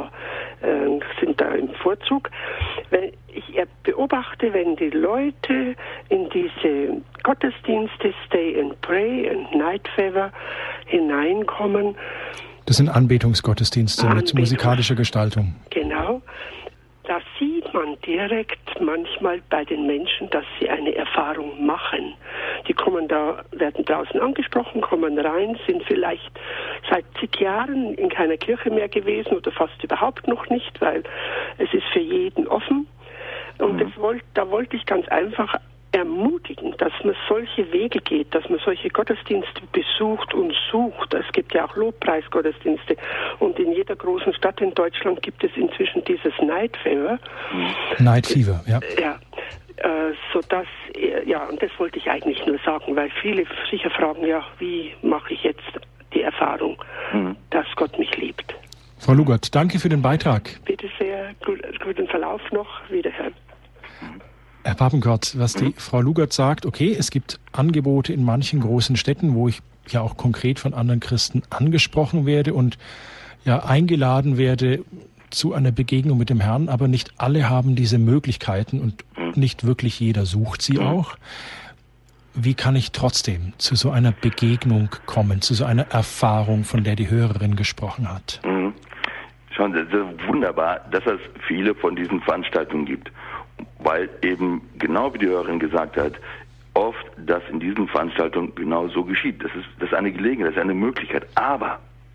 sind da im Vorzug. Ich beobachte, wenn die Leute in diese Gottesdienste Stay and Pray und Night Fever hineinkommen. Das sind Anbetungsgottesdienste mit musikalischer Gestaltung. Genau. Da sieht man direkt manchmal bei den Menschen, dass sie eine Erfahrung machen. Die werden draußen angesprochen, kommen rein, sind vielleicht seit zig Jahren in keiner Kirche mehr gewesen oder fast überhaupt noch nicht, weil es ist für jeden offen. Und da wollte ich ganz einfach ermutigen, dass man solche Wege geht, dass man solche Gottesdienste besucht und sucht. Es gibt ja auch Lobpreisgottesdienste und in jeder großen Stadt in Deutschland gibt es inzwischen dieses Night Fever. Night Fever, ja. Ja, sodass, und das wollte ich eigentlich nur sagen, weil viele sicher fragen, ja, wie mache ich jetzt die Erfahrung, dass Gott mich liebt. Frau Lugert, danke für den Beitrag. Bitte sehr, guten Verlauf noch, wiederhören. Herr Pappenkott, was die Frau Lugert sagt, okay, es gibt Angebote in manchen großen Städten, wo ich ja auch konkret von anderen Christen angesprochen werde und ja eingeladen werde zu einer Begegnung mit dem Herrn, aber nicht alle haben diese Möglichkeiten und nicht wirklich jeder sucht sie auch. Wie kann ich trotzdem zu so einer Begegnung kommen, zu so einer Erfahrung, von der die Hörerin gesprochen hat? Schauen Sie, es ist wunderbar, dass es viele von diesen Veranstaltungen gibt. Weil eben, genau wie die Hörerin gesagt hat, oft das in diesen Veranstaltungen genau so geschieht. Das ist eine Gelegenheit, das ist eine Möglichkeit. Aber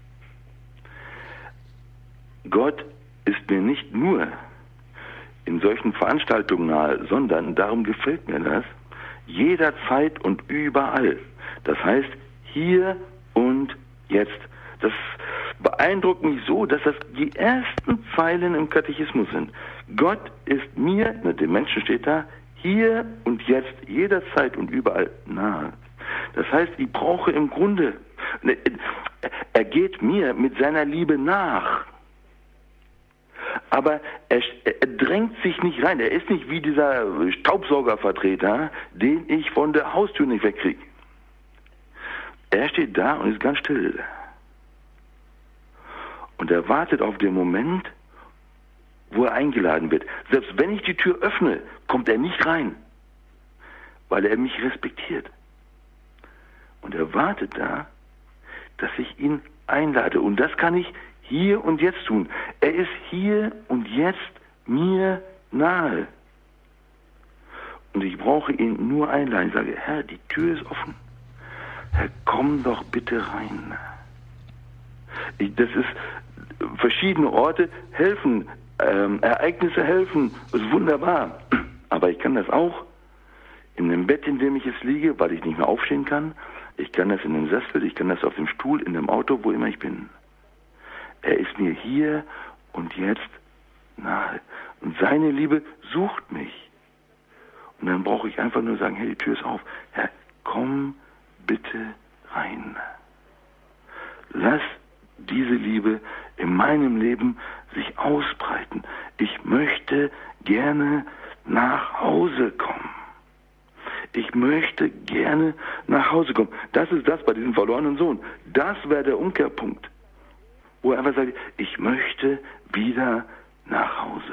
Gott ist mir nicht nur in solchen Veranstaltungen nahe, sondern, darum gefällt mir das, jederzeit und überall. Das heißt, hier und jetzt. Das beeindruckt mich so, dass das die ersten Zeilen im Katechismus sind. Gott ist mir, dem Menschen steht da, hier und jetzt, jederzeit und überall nahe. Das heißt, ich brauche im Grunde, Er geht mir mit seiner Liebe nach. Aber er drängt sich nicht rein. Er ist nicht wie dieser Staubsaugervertreter, den ich von der Haustür nicht wegkriege. Er steht da und ist ganz still. Und er wartet auf den Moment, wo er eingeladen wird. Selbst wenn ich die Tür öffne, kommt er nicht rein, weil er mich respektiert. Und er wartet da, dass ich ihn einlade. Und das kann ich hier und jetzt tun. Er ist hier und jetzt mir nahe. Und ich brauche ihn nur einladen. Ich sage, Herr, die Tür ist offen. Herr, komm doch bitte rein. Das ist, verschiedene Orte helfen, Ereignisse helfen, das ist wunderbar. Aber ich kann das auch in dem Bett, in dem ich jetzt liege, weil ich nicht mehr aufstehen kann. Ich kann das in dem Sessel, ich kann das auf dem Stuhl, in dem Auto, wo immer ich bin. Er ist mir hier und jetzt nahe. Und seine Liebe sucht mich. Und dann brauche ich einfach nur sagen, hey, die Tür ist auf. Herr, komm bitte rein. Lass diese Liebe in meinem Leben sich ausbreiten. Ich möchte gerne nach Hause kommen. Ich möchte gerne nach Hause kommen. Das ist das bei diesem verlorenen Sohn. Das wäre der Umkehrpunkt, wo er einfach sagt, ich möchte wieder nach Hause.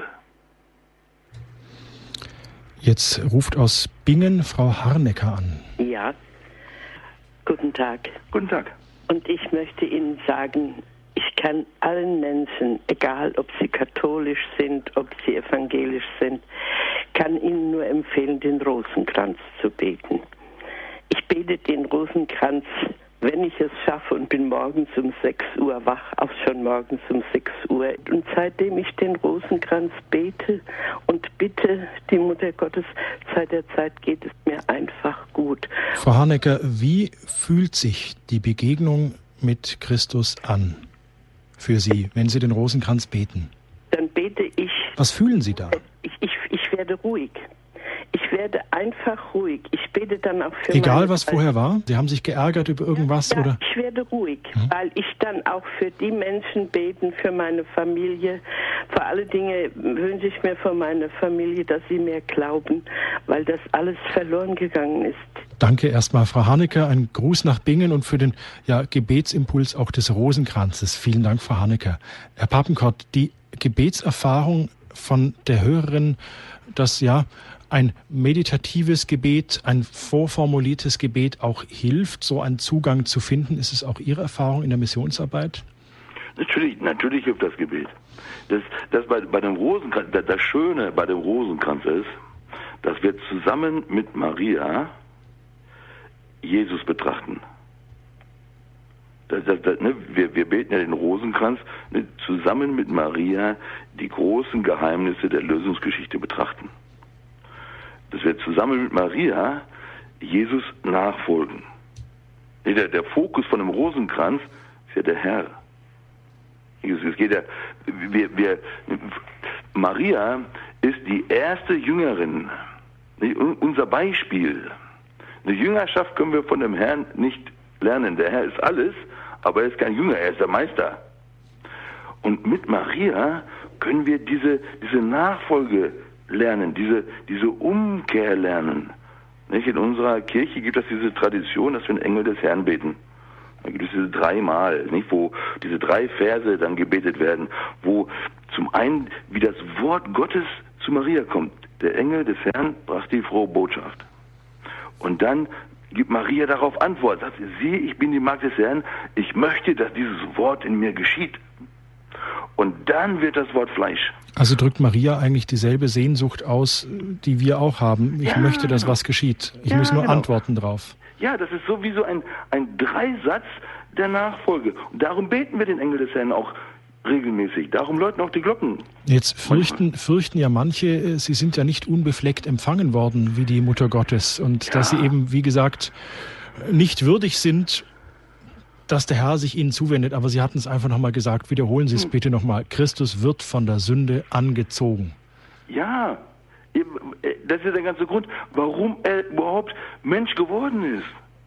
Jetzt ruft aus Bingen Frau Harnecker an. Ja, guten Tag. Guten Tag. Und ich möchte Ihnen sagen, ich kann allen Menschen, egal ob sie katholisch sind, ob sie evangelisch sind, kann Ihnen nur empfehlen, den Rosenkranz zu beten. Ich bete den Rosenkranz, wenn ich es schaffe, und bin morgens um 6 Uhr wach, auch schon morgens um 6 Uhr. Und seitdem ich den Rosenkranz bete und bitte die Mutter Gottes, seit der Zeit geht es mir einfach gut. Frau Harnecker, wie fühlt sich die Begegnung mit Christus an für Sie, wenn Sie den Rosenkranz beten? Dann bete ich. Was fühlen Sie da? Ich werde ruhig. Ich werde einfach ruhig. Ich bete dann auch für egal, was vorher war? Sie haben sich geärgert über irgendwas? Ja, oder? Ich werde ruhig, weil ich dann auch für die Menschen beten, für meine Familie. Vor allen Dingen wünsche ich mir von meiner Familie, dass sie mir glauben, weil das alles verloren gegangen ist. Danke erstmal, Frau Harnecker. Ein Gruß nach Bingen und für den Gebetsimpuls auch des Rosenkranzes. Vielen Dank, Frau Harnecker. Herr Papenkort, die Gebetserfahrung von der Hörerin, dass ein meditatives Gebet, ein vorformuliertes Gebet auch hilft, so einen Zugang zu finden. Ist es auch Ihre Erfahrung in der Missionsarbeit? Natürlich hilft das Gebet. Das bei dem Rosenkranz, das Schöne bei dem Rosenkranz ist, dass wir zusammen mit Maria Jesus betrachten. Wir beten ja den Rosenkranz, zusammen mit Maria die großen Geheimnisse der Lösungsgeschichte betrachten. Dass wir zusammen mit Maria Jesus nachfolgen. Der Fokus von dem Rosenkranz ist ja der Herr. Es geht Maria ist die erste Jüngerin, unser Beispiel. Eine Jüngerschaft können wir von dem Herrn nicht lernen. Der Herr ist alles, aber er ist kein Jünger, er ist der Meister. Und mit Maria können wir diese Nachfolge lernen, diese Umkehr lernen. Nicht? In unserer Kirche gibt es diese Tradition, dass wir den Engel des Herrn beten. Da gibt es diese 3 Mal, nicht? Wo diese 3 Verse dann gebetet werden, wo zum einen wie das Wort Gottes zu Maria kommt. Der Engel des Herrn brachte die frohe Botschaft. Und dann gibt Maria darauf Antwort, sagt, siehe, ich bin die Magd des Herrn, ich möchte, dass dieses Wort in mir geschieht. Und dann wird das Wort Fleisch. Also drückt Maria eigentlich dieselbe Sehnsucht aus, die wir auch haben. Ich möchte, dass was geschieht. Ich muss nur antworten drauf. Ja, das ist sowieso ein Dreisatz der Nachfolge. Und darum beten wir den Engel des Herrn auch regelmäßig. Darum läuten auch die Glocken. Jetzt fürchten ja manche, sie sind ja nicht unbefleckt empfangen worden wie die Mutter Gottes. Und dass sie eben, wie gesagt, nicht würdig sind, dass der Herr sich ihnen zuwendet. Aber Sie hatten es einfach nochmal gesagt. Wiederholen Sie es bitte nochmal. Christus wird von der Sünde angezogen. Ja, das ist der ganze Grund, warum er überhaupt Mensch geworden ist.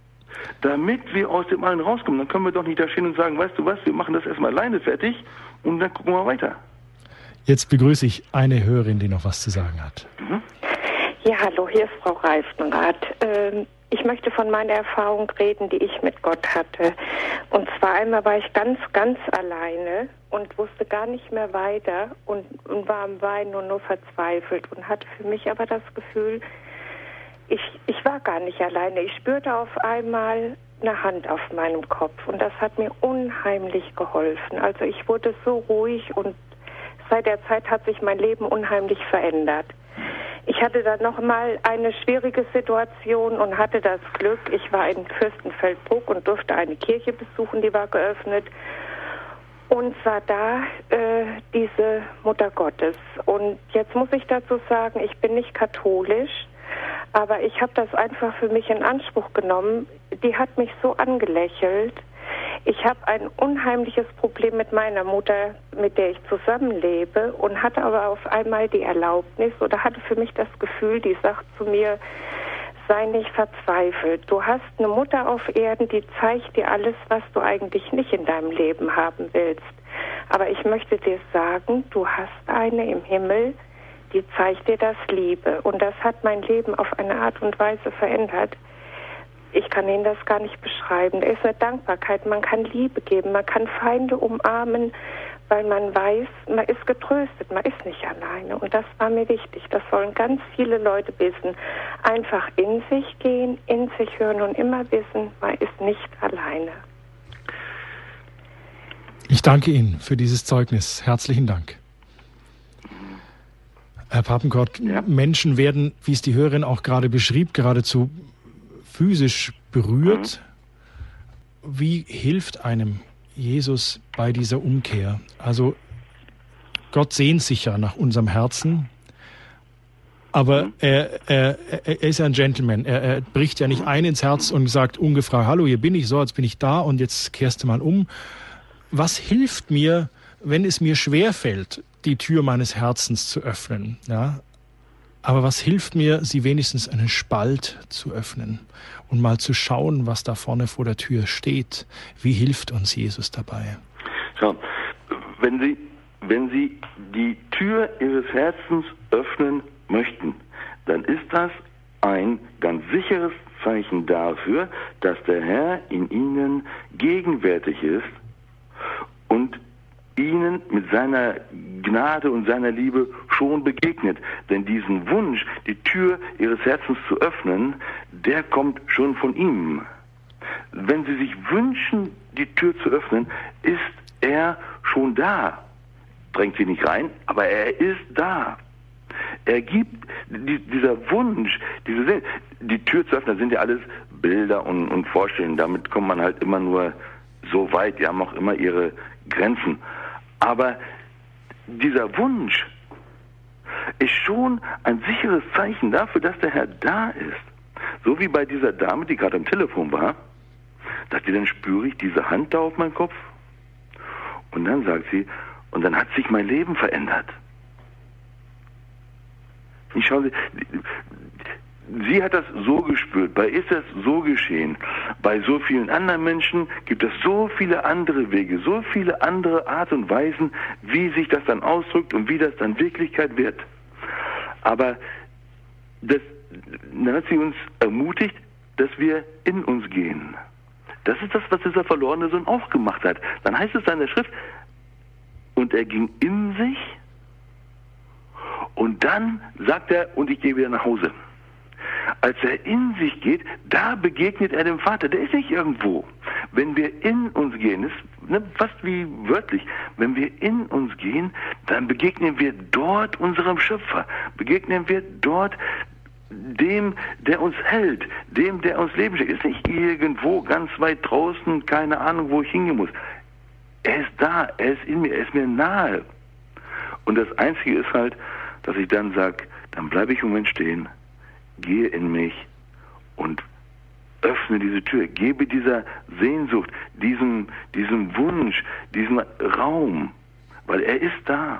damit wir aus dem allen rauskommen. Dann können wir doch nicht da stehen und sagen, weißt du was, wir machen das erstmal alleine fertig und dann gucken wir weiter. Jetzt begrüße ich eine Hörerin, die noch was zu sagen hat. Ja, hallo, hier ist Frau Reifenrath. Ich möchte von meiner Erfahrung reden, die ich mit Gott hatte. Und zwar einmal war ich ganz, ganz alleine und wusste gar nicht mehr weiter und war am Weinen und nur verzweifelt und hatte für mich aber das Gefühl, ich war gar nicht alleine. Ich spürte auf einmal eine Hand auf meinem Kopf und das hat mir unheimlich geholfen. Also ich wurde so ruhig und seit der Zeit hat sich mein Leben unheimlich verändert. Ich hatte dann noch mal eine schwierige Situation und hatte das Glück, ich war in Fürstenfeldbruck und durfte eine Kirche besuchen, die war geöffnet. Und sah da diese Mutter Gottes. Und jetzt muss ich dazu sagen, ich bin nicht katholisch, aber ich habe das einfach für mich in Anspruch genommen. Die hat mich so angelächelt. Ich habe ein unheimliches Problem mit meiner Mutter, mit der ich zusammenlebe und hatte aber auf einmal die Erlaubnis oder hatte für mich das Gefühl, die sagt zu mir, sei nicht verzweifelt. Du hast eine Mutter auf Erden, die zeigt dir alles, was du eigentlich nicht in deinem Leben haben willst. Aber ich möchte dir sagen, du hast eine im Himmel, die zeigt dir das Liebe. Und das hat mein Leben auf eine Art und Weise verändert. Ich kann Ihnen das gar nicht beschreiben. Da ist eine Dankbarkeit, man kann Liebe geben, man kann Feinde umarmen, weil man weiß, man ist getröstet, man ist nicht alleine. Und das war mir wichtig. Das sollen ganz viele Leute wissen. Einfach in sich gehen, in sich hören und immer wissen, man ist nicht alleine. Ich danke Ihnen für dieses Zeugnis. Herzlichen Dank. Herr Papenkort, ja. Menschen werden, wie es die Hörerin auch gerade beschrieb, geradezu physisch berührt. Wie hilft einem Jesus bei dieser Umkehr? Also Gott sehnt sich ja nach unserem Herzen, aber er ist ja ein Gentleman. Er bricht ja nicht ein ins Herz und sagt ungefragt, hallo, hier bin ich, so, jetzt bin ich da und jetzt kehrst du mal um. Was hilft mir, wenn es mir schwerfällt, die Tür meines Herzens zu öffnen? Ja? Aber was hilft mir, sie wenigstens einen Spalt zu öffnen und mal zu schauen, was da vorne vor der Tür steht? Wie hilft uns Jesus dabei? Schau, wenn Sie die Tür Ihres Herzens öffnen möchten, dann ist das ein ganz sicheres Zeichen dafür, dass der Herr in Ihnen gegenwärtig ist und Ihnen mit seiner Gnade und seiner Liebe schon begegnet. Denn diesen Wunsch, die Tür Ihres Herzens zu öffnen, der kommt schon von ihm. Wenn Sie sich wünschen, die Tür zu öffnen, ist er schon da. Drängt Sie nicht rein, aber er ist da. Er gibt dieser Wunsch, die Tür zu öffnen, das sind ja alles Bilder und Vorstellungen. Damit kommt man halt immer nur so weit. Die haben auch immer ihre Grenzen. Aber dieser Wunsch ist schon ein sicheres Zeichen dafür, dass der Herr da ist. So wie bei dieser Dame, die gerade am Telefon war, sagt sie, dann spüre ich diese Hand da auf meinem Kopf. Und dann sagt sie, und dann hat sich mein Leben verändert. Ich schaue, sie hat das so gespürt, bei ihr ist das so geschehen. Bei so vielen anderen Menschen gibt es so viele andere Wege, so viele andere Art und Weisen, wie sich das dann ausdrückt und wie das dann Wirklichkeit wird. Aber dann hat sie uns ermutigt, dass wir in uns gehen. Das ist das, was dieser verlorene Sohn auch gemacht hat. Dann heißt es da in der Schrift, und er ging in sich und dann sagt er, und ich gehe wieder nach Hause. Als er in sich geht, da begegnet er dem Vater. Der ist nicht irgendwo. Wenn wir in uns gehen, ist fast wie wörtlich, wenn wir in uns gehen, dann begegnen wir dort unserem Schöpfer. Begegnen wir dort dem, der uns hält, dem, der uns Leben schenkt. Ist nicht irgendwo ganz weit draußen, keine Ahnung, wo ich hingehen muss. Er ist da, er ist in mir, er ist mir nahe. Und das Einzige ist halt, dass ich dann sage, dann bleibe ich im Moment stehen, gehe in mich und öffne diese Tür, gebe dieser Sehnsucht, diesem Wunsch, diesem Raum, weil er ist da.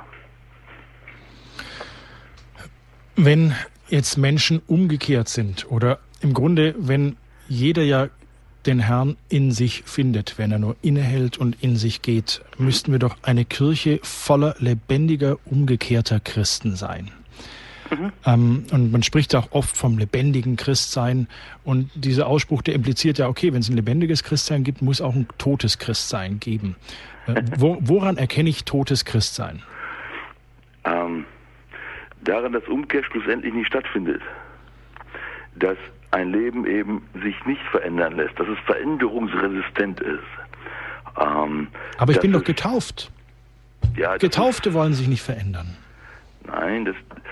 Wenn jetzt Menschen umgekehrt sind oder im Grunde, wenn jeder ja den Herrn in sich findet, wenn er nur innehält und in sich geht, müssten wir doch eine Kirche voller lebendiger, umgekehrter Christen sein. Und man spricht auch oft vom lebendigen Christsein. Und dieser Ausspruch, der impliziert ja, okay, wenn es ein lebendiges Christsein gibt, muss auch ein totes Christsein geben. Woran erkenne ich totes Christsein? Daran, dass Umkehr schlussendlich nicht stattfindet. Dass ein Leben eben sich nicht verändern lässt, dass es veränderungsresistent ist. Aber ich bin doch getauft. Ja, Getaufte wollen sich nicht verändern. Nein,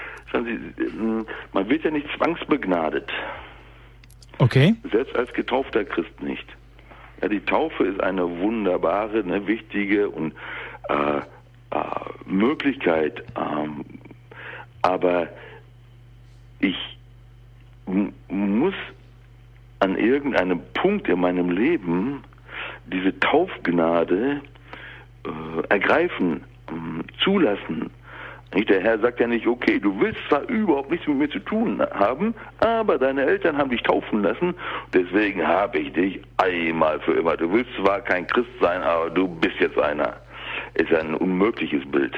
man wird ja nicht zwangsbegnadet. Okay. Selbst als getaufter Christ nicht. Ja, die Taufe ist eine wunderbare, wichtige und Möglichkeit. Aber ich muss an irgendeinem Punkt in meinem Leben diese Taufgnade ergreifen, zulassen. Der Herr sagt ja nicht, okay, du willst zwar überhaupt nichts mit mir zu tun haben, aber deine Eltern haben dich taufen lassen, deswegen habe ich dich einmal für immer. Du willst zwar kein Christ sein, aber du bist jetzt einer. Ist ein unmögliches Bild.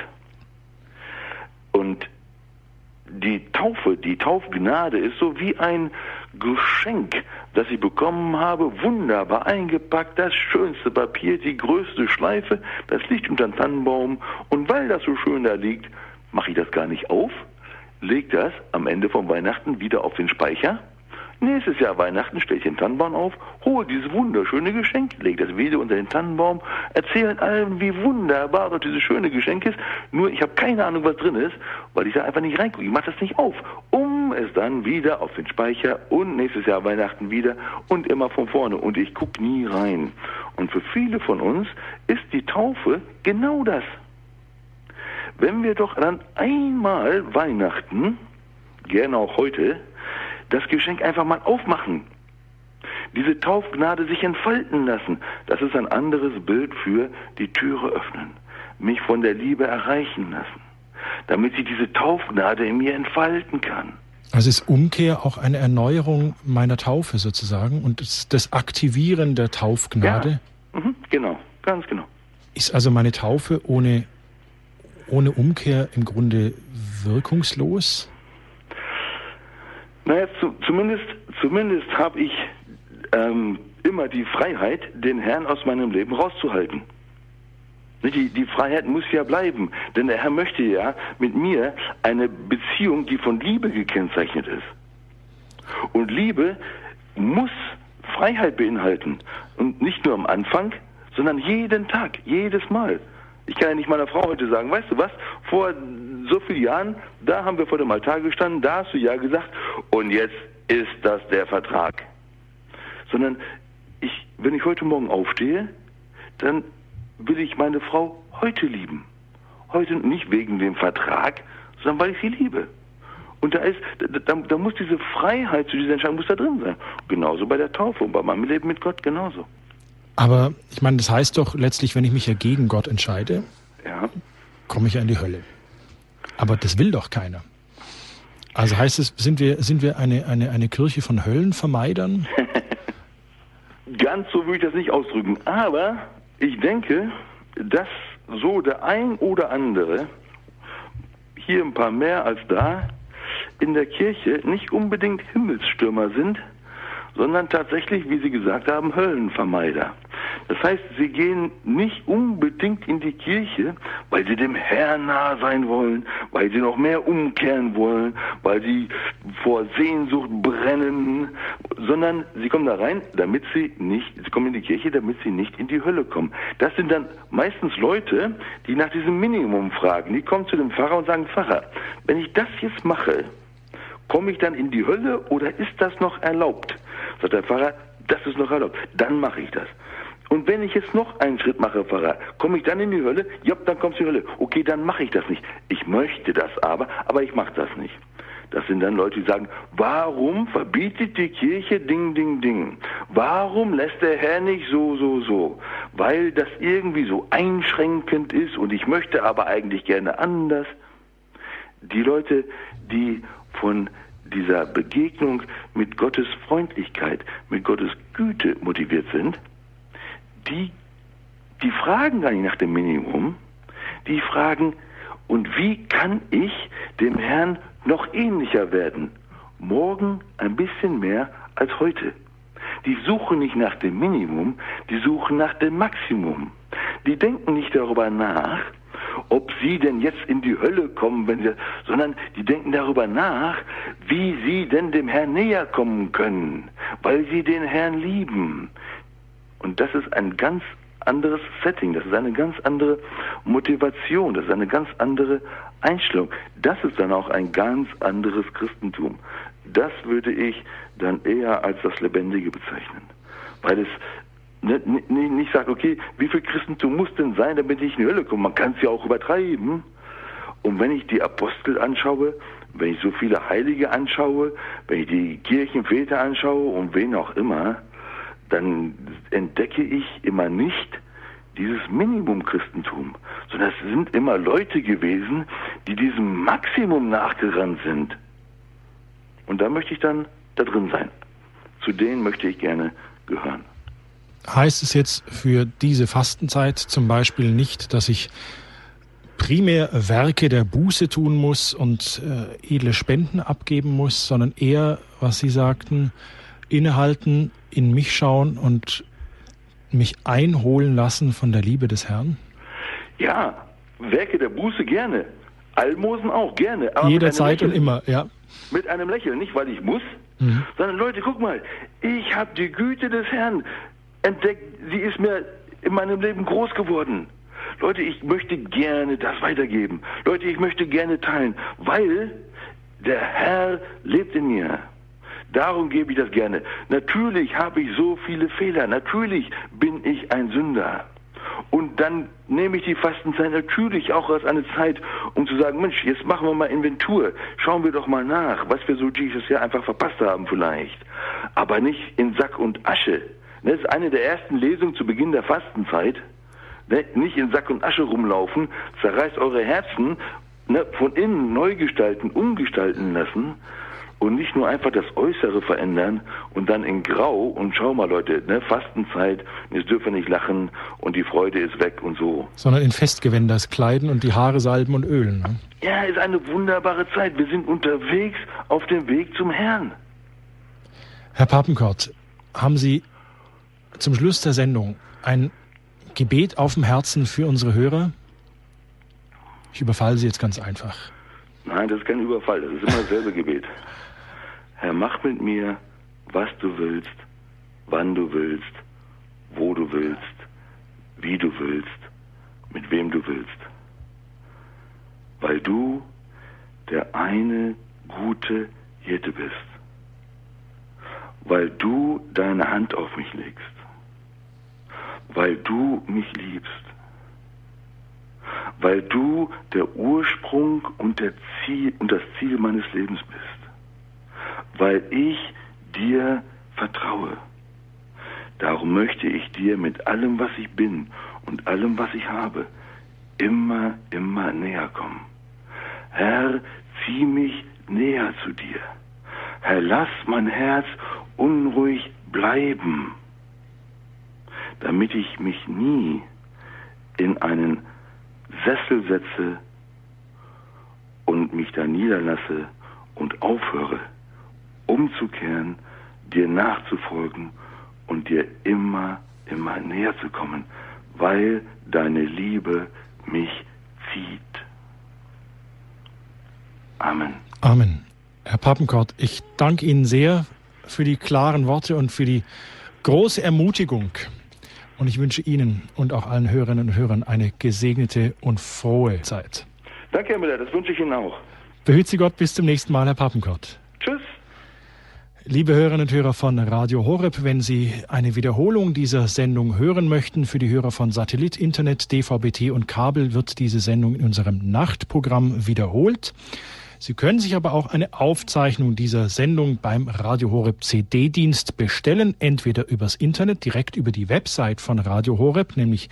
Und die Taufe, die Taufgnade ist so wie ein Geschenk, das ich bekommen habe, wunderbar eingepackt, das schönste Papier, die größte Schleife, das liegt unter dem Tannenbaum und weil das so schön da liegt, mache ich das gar nicht auf, lege das am Ende von Weihnachten wieder auf den Speicher. Nächstes Jahr Weihnachten stelle ich den Tannenbaum auf, hole dieses wunderschöne Geschenk, lege das wieder unter den Tannenbaum, erzähle allen, wie wunderbar doch dieses schöne Geschenk ist, nur ich habe keine Ahnung, was drin ist, weil ich da einfach nicht reingucke. Ich mache das nicht auf, um es dann wieder auf den Speicher und nächstes Jahr Weihnachten wieder und immer von vorne und ich gucke nie rein. Und für viele von uns ist die Taufe genau das. Wenn wir doch dann einmal Weihnachten, gerne auch heute, das Geschenk einfach mal aufmachen, diese Taufgnade sich entfalten lassen, das ist ein anderes Bild für die Türe öffnen, mich von der Liebe erreichen lassen, damit sich diese Taufgnade in mir entfalten kann. Also ist Umkehr auch eine Erneuerung meiner Taufe sozusagen und das Aktivieren der Taufgnade? Ja, genau, ganz genau. Ist also meine Taufe ohne Umkehr im Grunde wirkungslos? Naja, zumindest habe ich immer die Freiheit, den Herrn aus meinem Leben rauszuhalten. Die Freiheit muss ja bleiben, denn der Herr möchte ja mit mir eine Beziehung, die von Liebe gekennzeichnet ist. Und Liebe muss Freiheit beinhalten. Und nicht nur am Anfang, sondern jeden Tag, jedes Mal. Ich kann ja nicht meiner Frau heute sagen, weißt du was, vor so vielen Jahren, da haben wir vor dem Altar gestanden, da hast du ja gesagt, und jetzt ist das der Vertrag. Sondern wenn ich heute Morgen aufstehe, dann will ich meine Frau heute lieben. Heute nicht wegen dem Vertrag, sondern weil ich sie liebe. Und da muss diese Freiheit zu dieser Entscheidung muss da drin sein. Genauso bei der Taufe und bei meinem Leben mit Gott genauso. Aber ich meine, das heißt doch letztlich, wenn ich mich ja gegen Gott entscheide, komme ich ja in die Hölle. Aber das will doch keiner. Also heißt es, sind wir eine Kirche von Höllenvermeidern? Ganz so würde ich das nicht ausdrücken. Aber ich denke, dass so der ein oder andere, hier ein paar mehr als da, in der Kirche nicht unbedingt Himmelsstürmer sind, sondern tatsächlich, wie Sie gesagt haben, Höllenvermeider. Das heißt, sie gehen nicht unbedingt in die Kirche, weil sie dem Herrn nahe sein wollen, weil sie noch mehr umkehren wollen, weil sie vor Sehnsucht brennen, sondern sie kommen da rein, sie kommen in die Kirche, damit sie nicht in die Hölle kommen. Das sind dann meistens Leute, die nach diesem Minimum fragen. Die kommen zu dem Pfarrer und sagen, Pfarrer, wenn ich das jetzt mache, komme ich dann in die Hölle oder ist das noch erlaubt? Sagt der Pfarrer, das ist noch erlaubt. Dann mache ich das. Und wenn ich jetzt noch einen Schritt mache, Pfarrer, komme ich dann in die Hölle? Ja, dann kommst du in die Hölle. Okay, dann mache ich das nicht. Ich möchte das aber ich mache das nicht. Das sind dann Leute, die sagen, warum verbietet die Kirche Ding, Ding, Ding? Warum lässt der Herr nicht so? Weil das irgendwie so einschränkend ist und ich möchte aber eigentlich gerne anders. Die Leute, die von dieser Begegnung mit Gottes Freundlichkeit, mit Gottes Güte motiviert sind, die fragen gar nicht nach dem Minimum, die fragen, und wie kann ich dem Herrn noch ähnlicher werden? Morgen ein bisschen mehr als heute. Die suchen nicht nach dem Minimum, die suchen nach dem Maximum. Die denken nicht darüber nach, ob sie denn jetzt in die Hölle kommen, sondern die denken darüber nach, wie sie denn dem Herrn näher kommen können, weil sie den Herrn lieben. Und das ist ein ganz anderes Setting, das ist eine ganz andere Motivation, das ist eine ganz andere Einstellung. Das ist dann auch ein ganz anderes Christentum. Das würde ich dann eher als das Lebendige bezeichnen. Weil es nicht sagt, okay, wie viel Christentum muss denn sein, damit ich in die Hölle komme? Man kann es ja auch übertreiben. Und wenn ich die Apostel anschaue, wenn ich so viele Heilige anschaue, wenn ich die Kirchenväter anschaue und wen auch immer, dann entdecke ich immer nicht dieses Minimum-Christentum, sondern es sind immer Leute gewesen, die diesem Maximum nachgerannt sind. Und da möchte ich dann da drin sein. Zu denen möchte ich gerne gehören. Heißt es jetzt für diese Fastenzeit zum Beispiel nicht, dass ich primär Werke der Buße tun muss und edle Spenden abgeben muss, sondern eher, was Sie sagten, innehalten, in mich schauen und mich einholen lassen von der Liebe des Herrn? Ja, Werke der Buße gerne. Almosen auch gerne. Jederzeit und immer, ja. Mit einem Lächeln, nicht weil ich muss, sondern Leute, guck mal, ich habe die Güte des Herrn entdeckt, sie ist mir in meinem Leben groß geworden. Leute, ich möchte gerne das weitergeben. Leute, ich möchte gerne teilen, weil der Herr lebt in mir. Darum gebe ich das gerne. Natürlich habe ich so viele Fehler. Natürlich bin ich ein Sünder. Und dann nehme ich die Fastenzeit natürlich auch als eine Zeit, um zu sagen, Mensch, jetzt machen wir mal Inventur. Schauen wir doch mal nach, was wir so dieses Jahr einfach verpasst haben vielleicht. Aber nicht in Sack und Asche. Das ist eine der ersten Lesungen zu Beginn der Fastenzeit. Nicht in Sack und Asche rumlaufen, zerreißt eure Herzen, von innen neu gestalten, umgestalten lassen. Und nicht nur einfach das Äußere verändern und dann in Grau und schau mal Leute, Fastenzeit, jetzt dürfen wir nicht lachen und die Freude ist weg und so. Sondern in Festgewänders kleiden und die Haare salben und ölen. Ne? Ja, ist eine wunderbare Zeit. Wir sind unterwegs auf dem Weg zum Herrn. Herr Papenkort, haben Sie zum Schluss der Sendung ein Gebet auf dem Herzen für unsere Hörer? Ich überfalle Sie jetzt ganz einfach. Nein, das ist kein Überfall, das ist immer dasselbe Gebet. Herr, mach mit mir, was du willst, wann du willst, wo du willst, wie du willst, mit wem du willst. Weil du der eine gute Hirte bist. Weil du deine Hand auf mich legst. Weil du mich liebst. Weil du der Ursprung und das Ziel meines Lebens bist. Weil ich dir vertraue. Darum möchte ich dir mit allem, was ich bin und allem, was ich habe, immer, immer näher kommen. Herr, zieh mich näher zu dir. Herr, lass mein Herz unruhig bleiben, damit ich mich nie in einen Sessel setze und mich da niederlasse und aufhöre, umzukehren, dir nachzufolgen und dir immer, immer näher zu kommen, weil deine Liebe mich zieht. Amen. Amen. Herr Papenkort, ich danke Ihnen sehr für die klaren Worte und für die große Ermutigung. Und ich wünsche Ihnen und auch allen Hörerinnen und Hörern eine gesegnete und frohe Zeit. Danke, Herr Müller, das wünsche ich Ihnen auch. Behüt Sie Gott, bis zum nächsten Mal, Herr Papenkort. Tschüss. Liebe Hörerinnen und Hörer von Radio Horeb, wenn Sie eine Wiederholung dieser Sendung hören möchten, für die Hörer von Satellit, Internet, DVB-T und Kabel wird diese Sendung in unserem Nachtprogramm wiederholt. Sie können sich aber auch eine Aufzeichnung dieser Sendung beim Radio Horeb CD-Dienst bestellen, entweder übers Internet, direkt über die Website von Radio Horeb, nämlich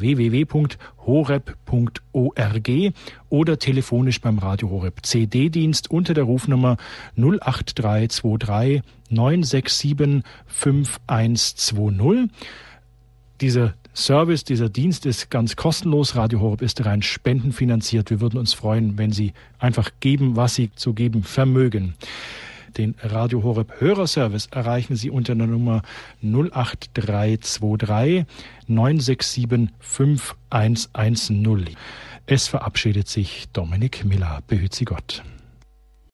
www.horeb.org, oder telefonisch beim Radio Horeb CD-Dienst unter der Rufnummer 08323 967 5120. Dieser Service, dieser Dienst ist ganz kostenlos. Radio Horeb ist rein spendenfinanziert. Wir würden uns freuen, wenn Sie einfach geben, was Sie zu geben vermögen. Den Radio Horeb Hörerservice erreichen Sie unter der Nummer 08323 967 5110. Es verabschiedet sich Dominik Miller. Behüt Sie Gott.